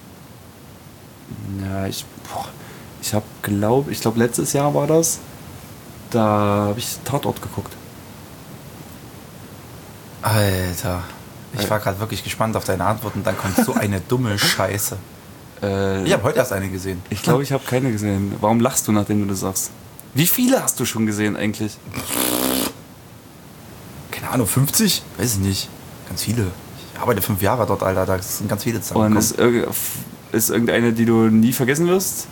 Ja, ich, boah, ich habe, glaube ich, glaube letztes Jahr war das, da habe ich Tatort geguckt. Alter, ich war gerade wirklich gespannt auf deine Antwort und dann kommt so eine dumme Scheiße. Äh, Ich habe heute erst eine gesehen. ich glaube, ich habe keine gesehen. Warum lachst du, nachdem du das sagst? Wie viele hast du schon gesehen eigentlich? Keine Ahnung, fünfzig? Weiß ich nicht. Ganz viele. Ich arbeite fünf Jahre dort, Alter. Da sind ganz viele Und zusammengekommen. ist, irg- ist irgendeine, die du nie vergessen wirst?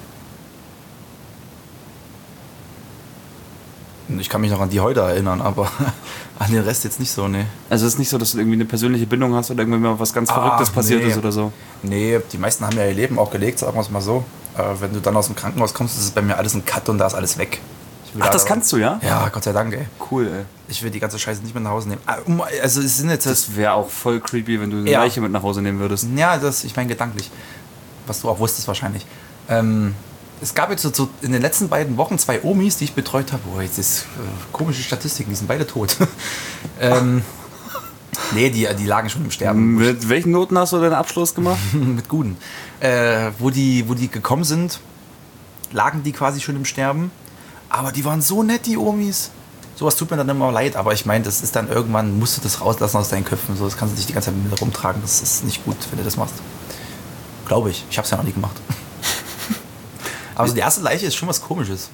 Ich kann mich noch an die heute erinnern, aber an den Rest jetzt nicht so, ne. Also es ist nicht so, dass du irgendwie eine persönliche Bindung hast oder irgendwie mal was ganz Verrücktes Ach, passiert nee. ist oder so. Nee, die meisten haben ja ihr Leben auch gelegt, sagen wir es mal so. Äh, wenn du dann aus dem Krankenhaus kommst, ist es bei mir alles ein Cut und da ist alles weg. Ich will Ach, da- das kannst du, ja? Ja, Gott sei Dank, ey. Cool, ey. Ich will die ganze Scheiße nicht mehr nach Hause nehmen. Ah, um- Also es sind jetzt... Das wäre auch voll creepy, wenn du eine Ja. Leiche mit nach Hause nehmen würdest. Ja, das, ich meine gedanklich. Was du auch wusstest wahrscheinlich. Ähm, es gab jetzt so, so in den letzten beiden Wochen zwei Omis, die ich betreut habe. Boah, jetzt ist äh, komische Statistiken, die sind beide tot. ähm, nee, die, die lagen schon im Sterben. Mit welchen Noten hast du deinen Abschluss gemacht? Mit guten. Äh, wo, die, wo die gekommen sind, lagen die quasi schon im Sterben. Aber die waren so nett, die Omis. Sowas tut mir dann immer leid, aber ich meine, das ist dann irgendwann, musst du das rauslassen aus deinen Köpfen. So, das kannst du nicht die ganze Zeit mit rumtragen. Das ist nicht gut, wenn du das machst. Glaube ich. Ich habe es ja noch nie gemacht. Aber so die erste Leiche ist schon was Komisches.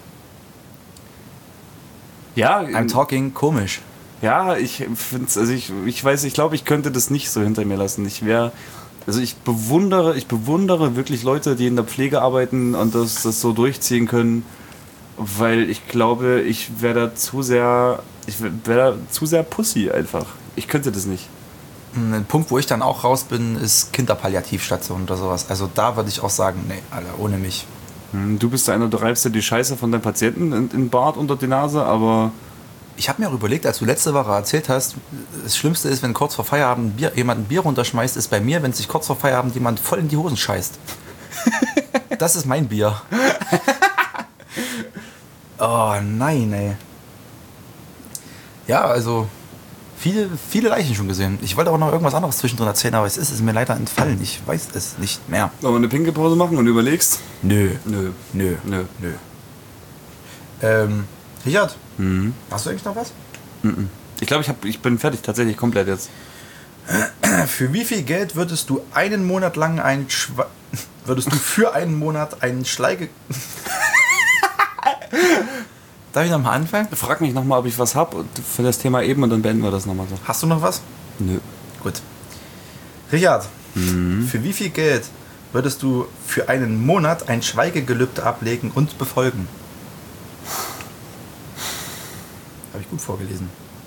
Ja, I'm talking komisch. ja, ich finde es, also ich, ich weiß, ich glaube, ich könnte das nicht so hinter mir lassen. Ich wäre, also ich bewundere, ich bewundere wirklich Leute, die in der Pflege arbeiten und das, das so durchziehen können, weil ich glaube, ich wäre da zu sehr, ich wäre da zu sehr Pussy einfach. Ich könnte das nicht. Ein Punkt, wo ich dann auch raus bin, ist Kinderpalliativstation oder sowas. Also da würde ich auch sagen, nee, Alter, ohne mich. Hm, Du bist einer, du reibst dir die Scheiße von deinem Patienten in, in den Bart unter die Nase, aber Ich habe mir auch überlegt, als du letzte Woche erzählt hast, das Schlimmste ist, wenn kurz vor Feierabend ein Bier, jemand ein Bier runterschmeißt, ist bei mir, wenn sich kurz vor Feierabend jemand voll in die Hosen scheißt. Das ist mein Bier. Oh nein, ey. Ja, also viele, viele Leichen schon gesehen. Ich wollte auch noch irgendwas anderes zwischendrin erzählen, aber es ist, es ist mir leider entfallen. Ich weiß es nicht mehr. wollen wir eine Pinkelpause machen und überlegst? Nö. Nö. Nö. Nö. Nö. Ähm, Richard, Mhm. hast du eigentlich noch was? Mhm. Ich glaube, ich, hab- ich bin fertig, tatsächlich komplett jetzt. Für wie viel Geld würdest du einen Monat lang ein Schwe würdest du für einen Monat einen Schleige... Darf ich nochmal anfangen? Frag mich nochmal, ob ich was habe für das Thema eben und dann beenden wir das nochmal so. Hast du noch was? Nö. Gut. Richard, für wie viel Geld würdest du für einen Monat ein Schweigegelübde ablegen und befolgen? Habe ich gut vorgelesen.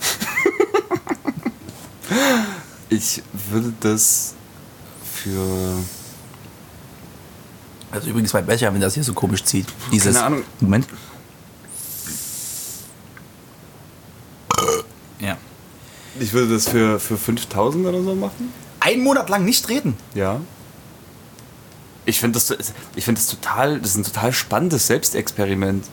Ich würde das für... Also übrigens mein Becher, wenn das hier so komisch zieht. Dieses, Keine Ahnung. Moment. Ja. Ich würde das für, für fünftausend oder so machen. Einen Monat lang nicht reden. Ja. Ich finde das, ich find das total, das ist ein total spannendes Selbstexperiment.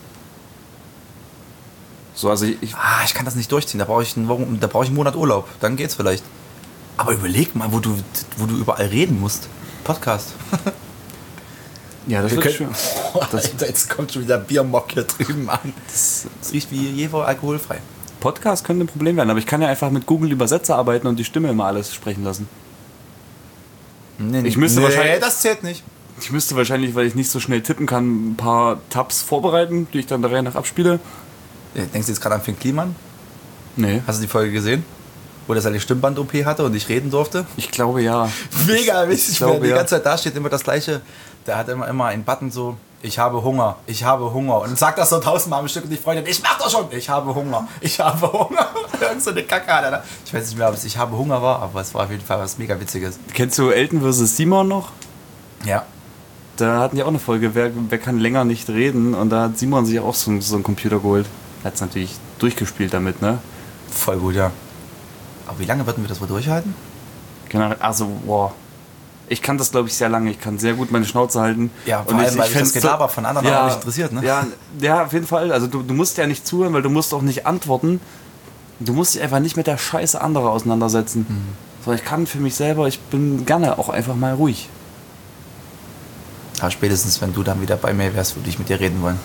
So, also ich, ich Ah, ich kann das nicht durchziehen. Da brauche ich, einen Wochen- da brauche ich einen Monat Urlaub. Dann geht's vielleicht. Aber überleg mal, wo du, wo du überall reden musst. Podcast. ja, das Wir wird können- schön. Das, jetzt kommt schon wieder Biermock hier drüben an. Das, das riecht wie Jever alkoholfrei. Podcast könnte ein Problem werden, aber ich kann ja einfach mit Google Übersetzer arbeiten und die Stimme immer alles sprechen lassen. Nee, Ich müsste nee, wahrscheinlich- das zählt nicht. Ich müsste wahrscheinlich, weil ich nicht so schnell tippen kann, ein paar Tabs vorbereiten, die ich dann der Reihe nach abspiele. Ja, denkst du jetzt gerade an Finn Kliman? Nee. Hast du die Folge gesehen? Wo der seine Stimmband-O P hatte und nicht reden durfte? Ich glaube ja. Mega witzig, Ich glaube, weil die ja. ganze Zeit da steht immer das Gleiche. Der hat immer, immer einen Button so, ich habe Hunger, ich habe Hunger. Und dann sagt das so tausendmal am Stück und die Freundin, ich mach doch schon, ich habe Hunger, ich habe Hunger. Irgend so eine Kacke hat er da. Ich weiß nicht mehr, ob es ich habe Hunger war, aber es war auf jeden Fall was mega Witziges. Kennst du Elton versus Simon noch? Ja. Da hatten die auch eine Folge, wer, wer kann länger nicht reden? Und da hat Simon sich auch so, so einen Computer geholt. Hat es natürlich durchgespielt damit, ne? Voll gut, ja. Aber wie lange würden wir das wohl durchhalten? Genau, also, wow. Ich kann das, glaube ich, sehr lange. Ich kann sehr gut meine Schnauze halten. Ja, vor allem, weil mich das fänd's Gelaber von anderen auch nicht interessiert, ne? Ja, ja, auf jeden Fall. Also du, du musst ja nicht zuhören, weil du musst auch nicht antworten. Du musst dich einfach nicht mit der Scheiße anderer auseinandersetzen. Mhm. So, ich kann für mich selber, ich bin gerne auch einfach mal ruhig. Aber spätestens, wenn du dann wieder bei mir wärst, würde ich mit dir reden wollen.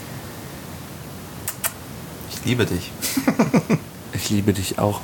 Ich liebe dich. Ich liebe dich auch.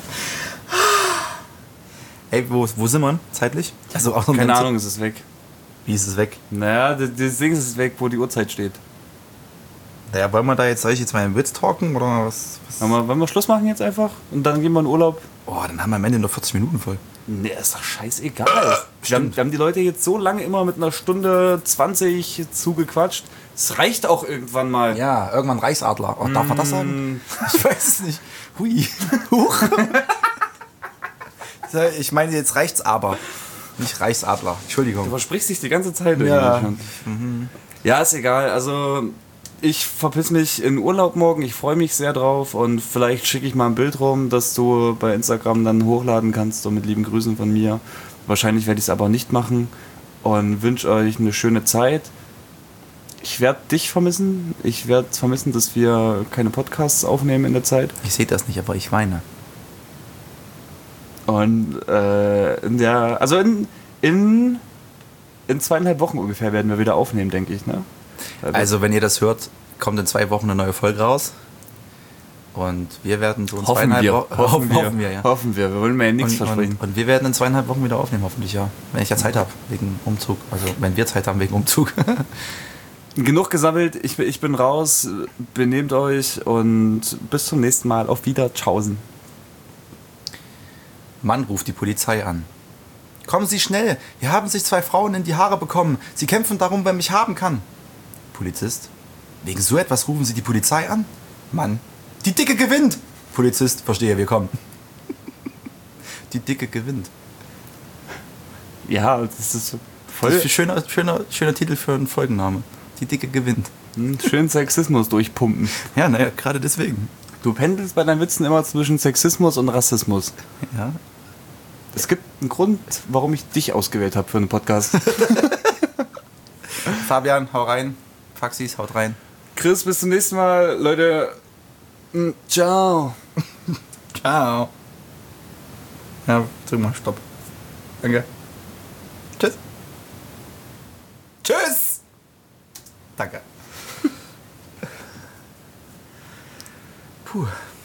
Ey, wo, wo sind wir zeitlich? Also auch noch Keine ganz- Ahnung, es ist weg. Wie ist es weg? Naja, das, das Ding ist weg, wo die Uhrzeit steht. Naja, wollen wir da jetzt, soll ich jetzt mal einen Witz talken oder was? was? Wollen wir, wollen wir Schluss machen jetzt einfach? Und dann gehen wir in Urlaub? Oh, dann haben wir am Ende nur vierzig Minuten voll. Nee, ist doch scheißegal. Wir haben, Stimmt. wir haben die Leute jetzt so lange immer mit einer Stunde zwanzig zugequatscht. Es reicht auch irgendwann mal. Ja, irgendwann Reichsadler. Oh, darf man das sagen? Ich weiß es nicht. Hui. Huch. Ich meine, jetzt reicht's aber. Nicht Reichsadler. Du Entschuldigung. versprichst dich die ganze Zeit. Ja. irgendwie schon. Ja, ist egal. Also ich verpiss mich in Urlaub morgen. Ich freue mich sehr drauf. Und vielleicht schicke ich mal ein Bild rum, das du bei Instagram dann hochladen kannst. So mit lieben Grüßen von mir. Wahrscheinlich werde ich es aber nicht machen. Und wünsche euch eine schöne Zeit. Ich werde dich vermissen. Ich werde vermissen, dass wir keine Podcasts aufnehmen in der Zeit. Ich sehe das nicht, aber ich weine. Und äh, in der, also in, in, in zweieinhalb Wochen ungefähr werden wir wieder aufnehmen, denke ich. Ne? Also, wenn ihr das hört, kommt in zwei Wochen eine neue Folge raus. Und wir werden so in hoffen zweieinhalb wir, Wochen. hoffen, wir, hoffen wir, ja. hoffen wir. Wir wollen mir ja nichts Und, versprechen. und, und wir werden in zweieinhalb Wochen wieder aufnehmen, hoffentlich, ja. Wenn ich ja Zeit habe, wegen Umzug. Also, wenn wir Zeit haben, wegen Umzug. Genug gesammelt. Ich, ich bin raus. Benehmt euch und bis zum nächsten Mal. Auf Wiedertschaußen. Mann ruft die Polizei an. Kommen Sie schnell, hier haben sich zwei Frauen in die Haare bekommen. Sie kämpfen darum, wer mich haben kann. Polizist. Wegen so etwas rufen Sie die Polizei an? Mann. Die Dicke gewinnt. Polizist, verstehe, wir kommen. Die Dicke gewinnt. Ja, das ist so voll. Das ist ein schöner, schöner, schöner Titel für einen Folgenname. Die Dicke gewinnt. Hm, schön Sexismus durchpumpen. Ja, naja, gerade deswegen. Du pendelst bei deinen Witzen immer zwischen Sexismus und Rassismus. Ja. Es gibt einen Grund, warum ich dich ausgewählt habe für einen Podcast. Fabian, hau rein. Faxis, haut rein. Chris, bis zum nächsten Mal, Leute. Ciao. Ciao. Ja, drück mal Stopp. Danke. Tschüss. Tschüss. Danke. Puh.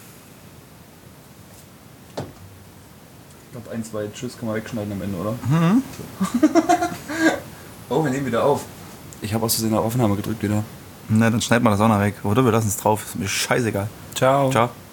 Ich glaube, ein, zwei Tschüss kann man wegschneiden am Ende, oder? Mhm. Oh, wir nehmen wieder auf. Ich habe aus Versehen eine Aufnahme gedrückt wieder. Na, dann schneid mal das auch noch weg. Oder wir lassen es drauf. Ist mir scheißegal. Ciao. Ciao.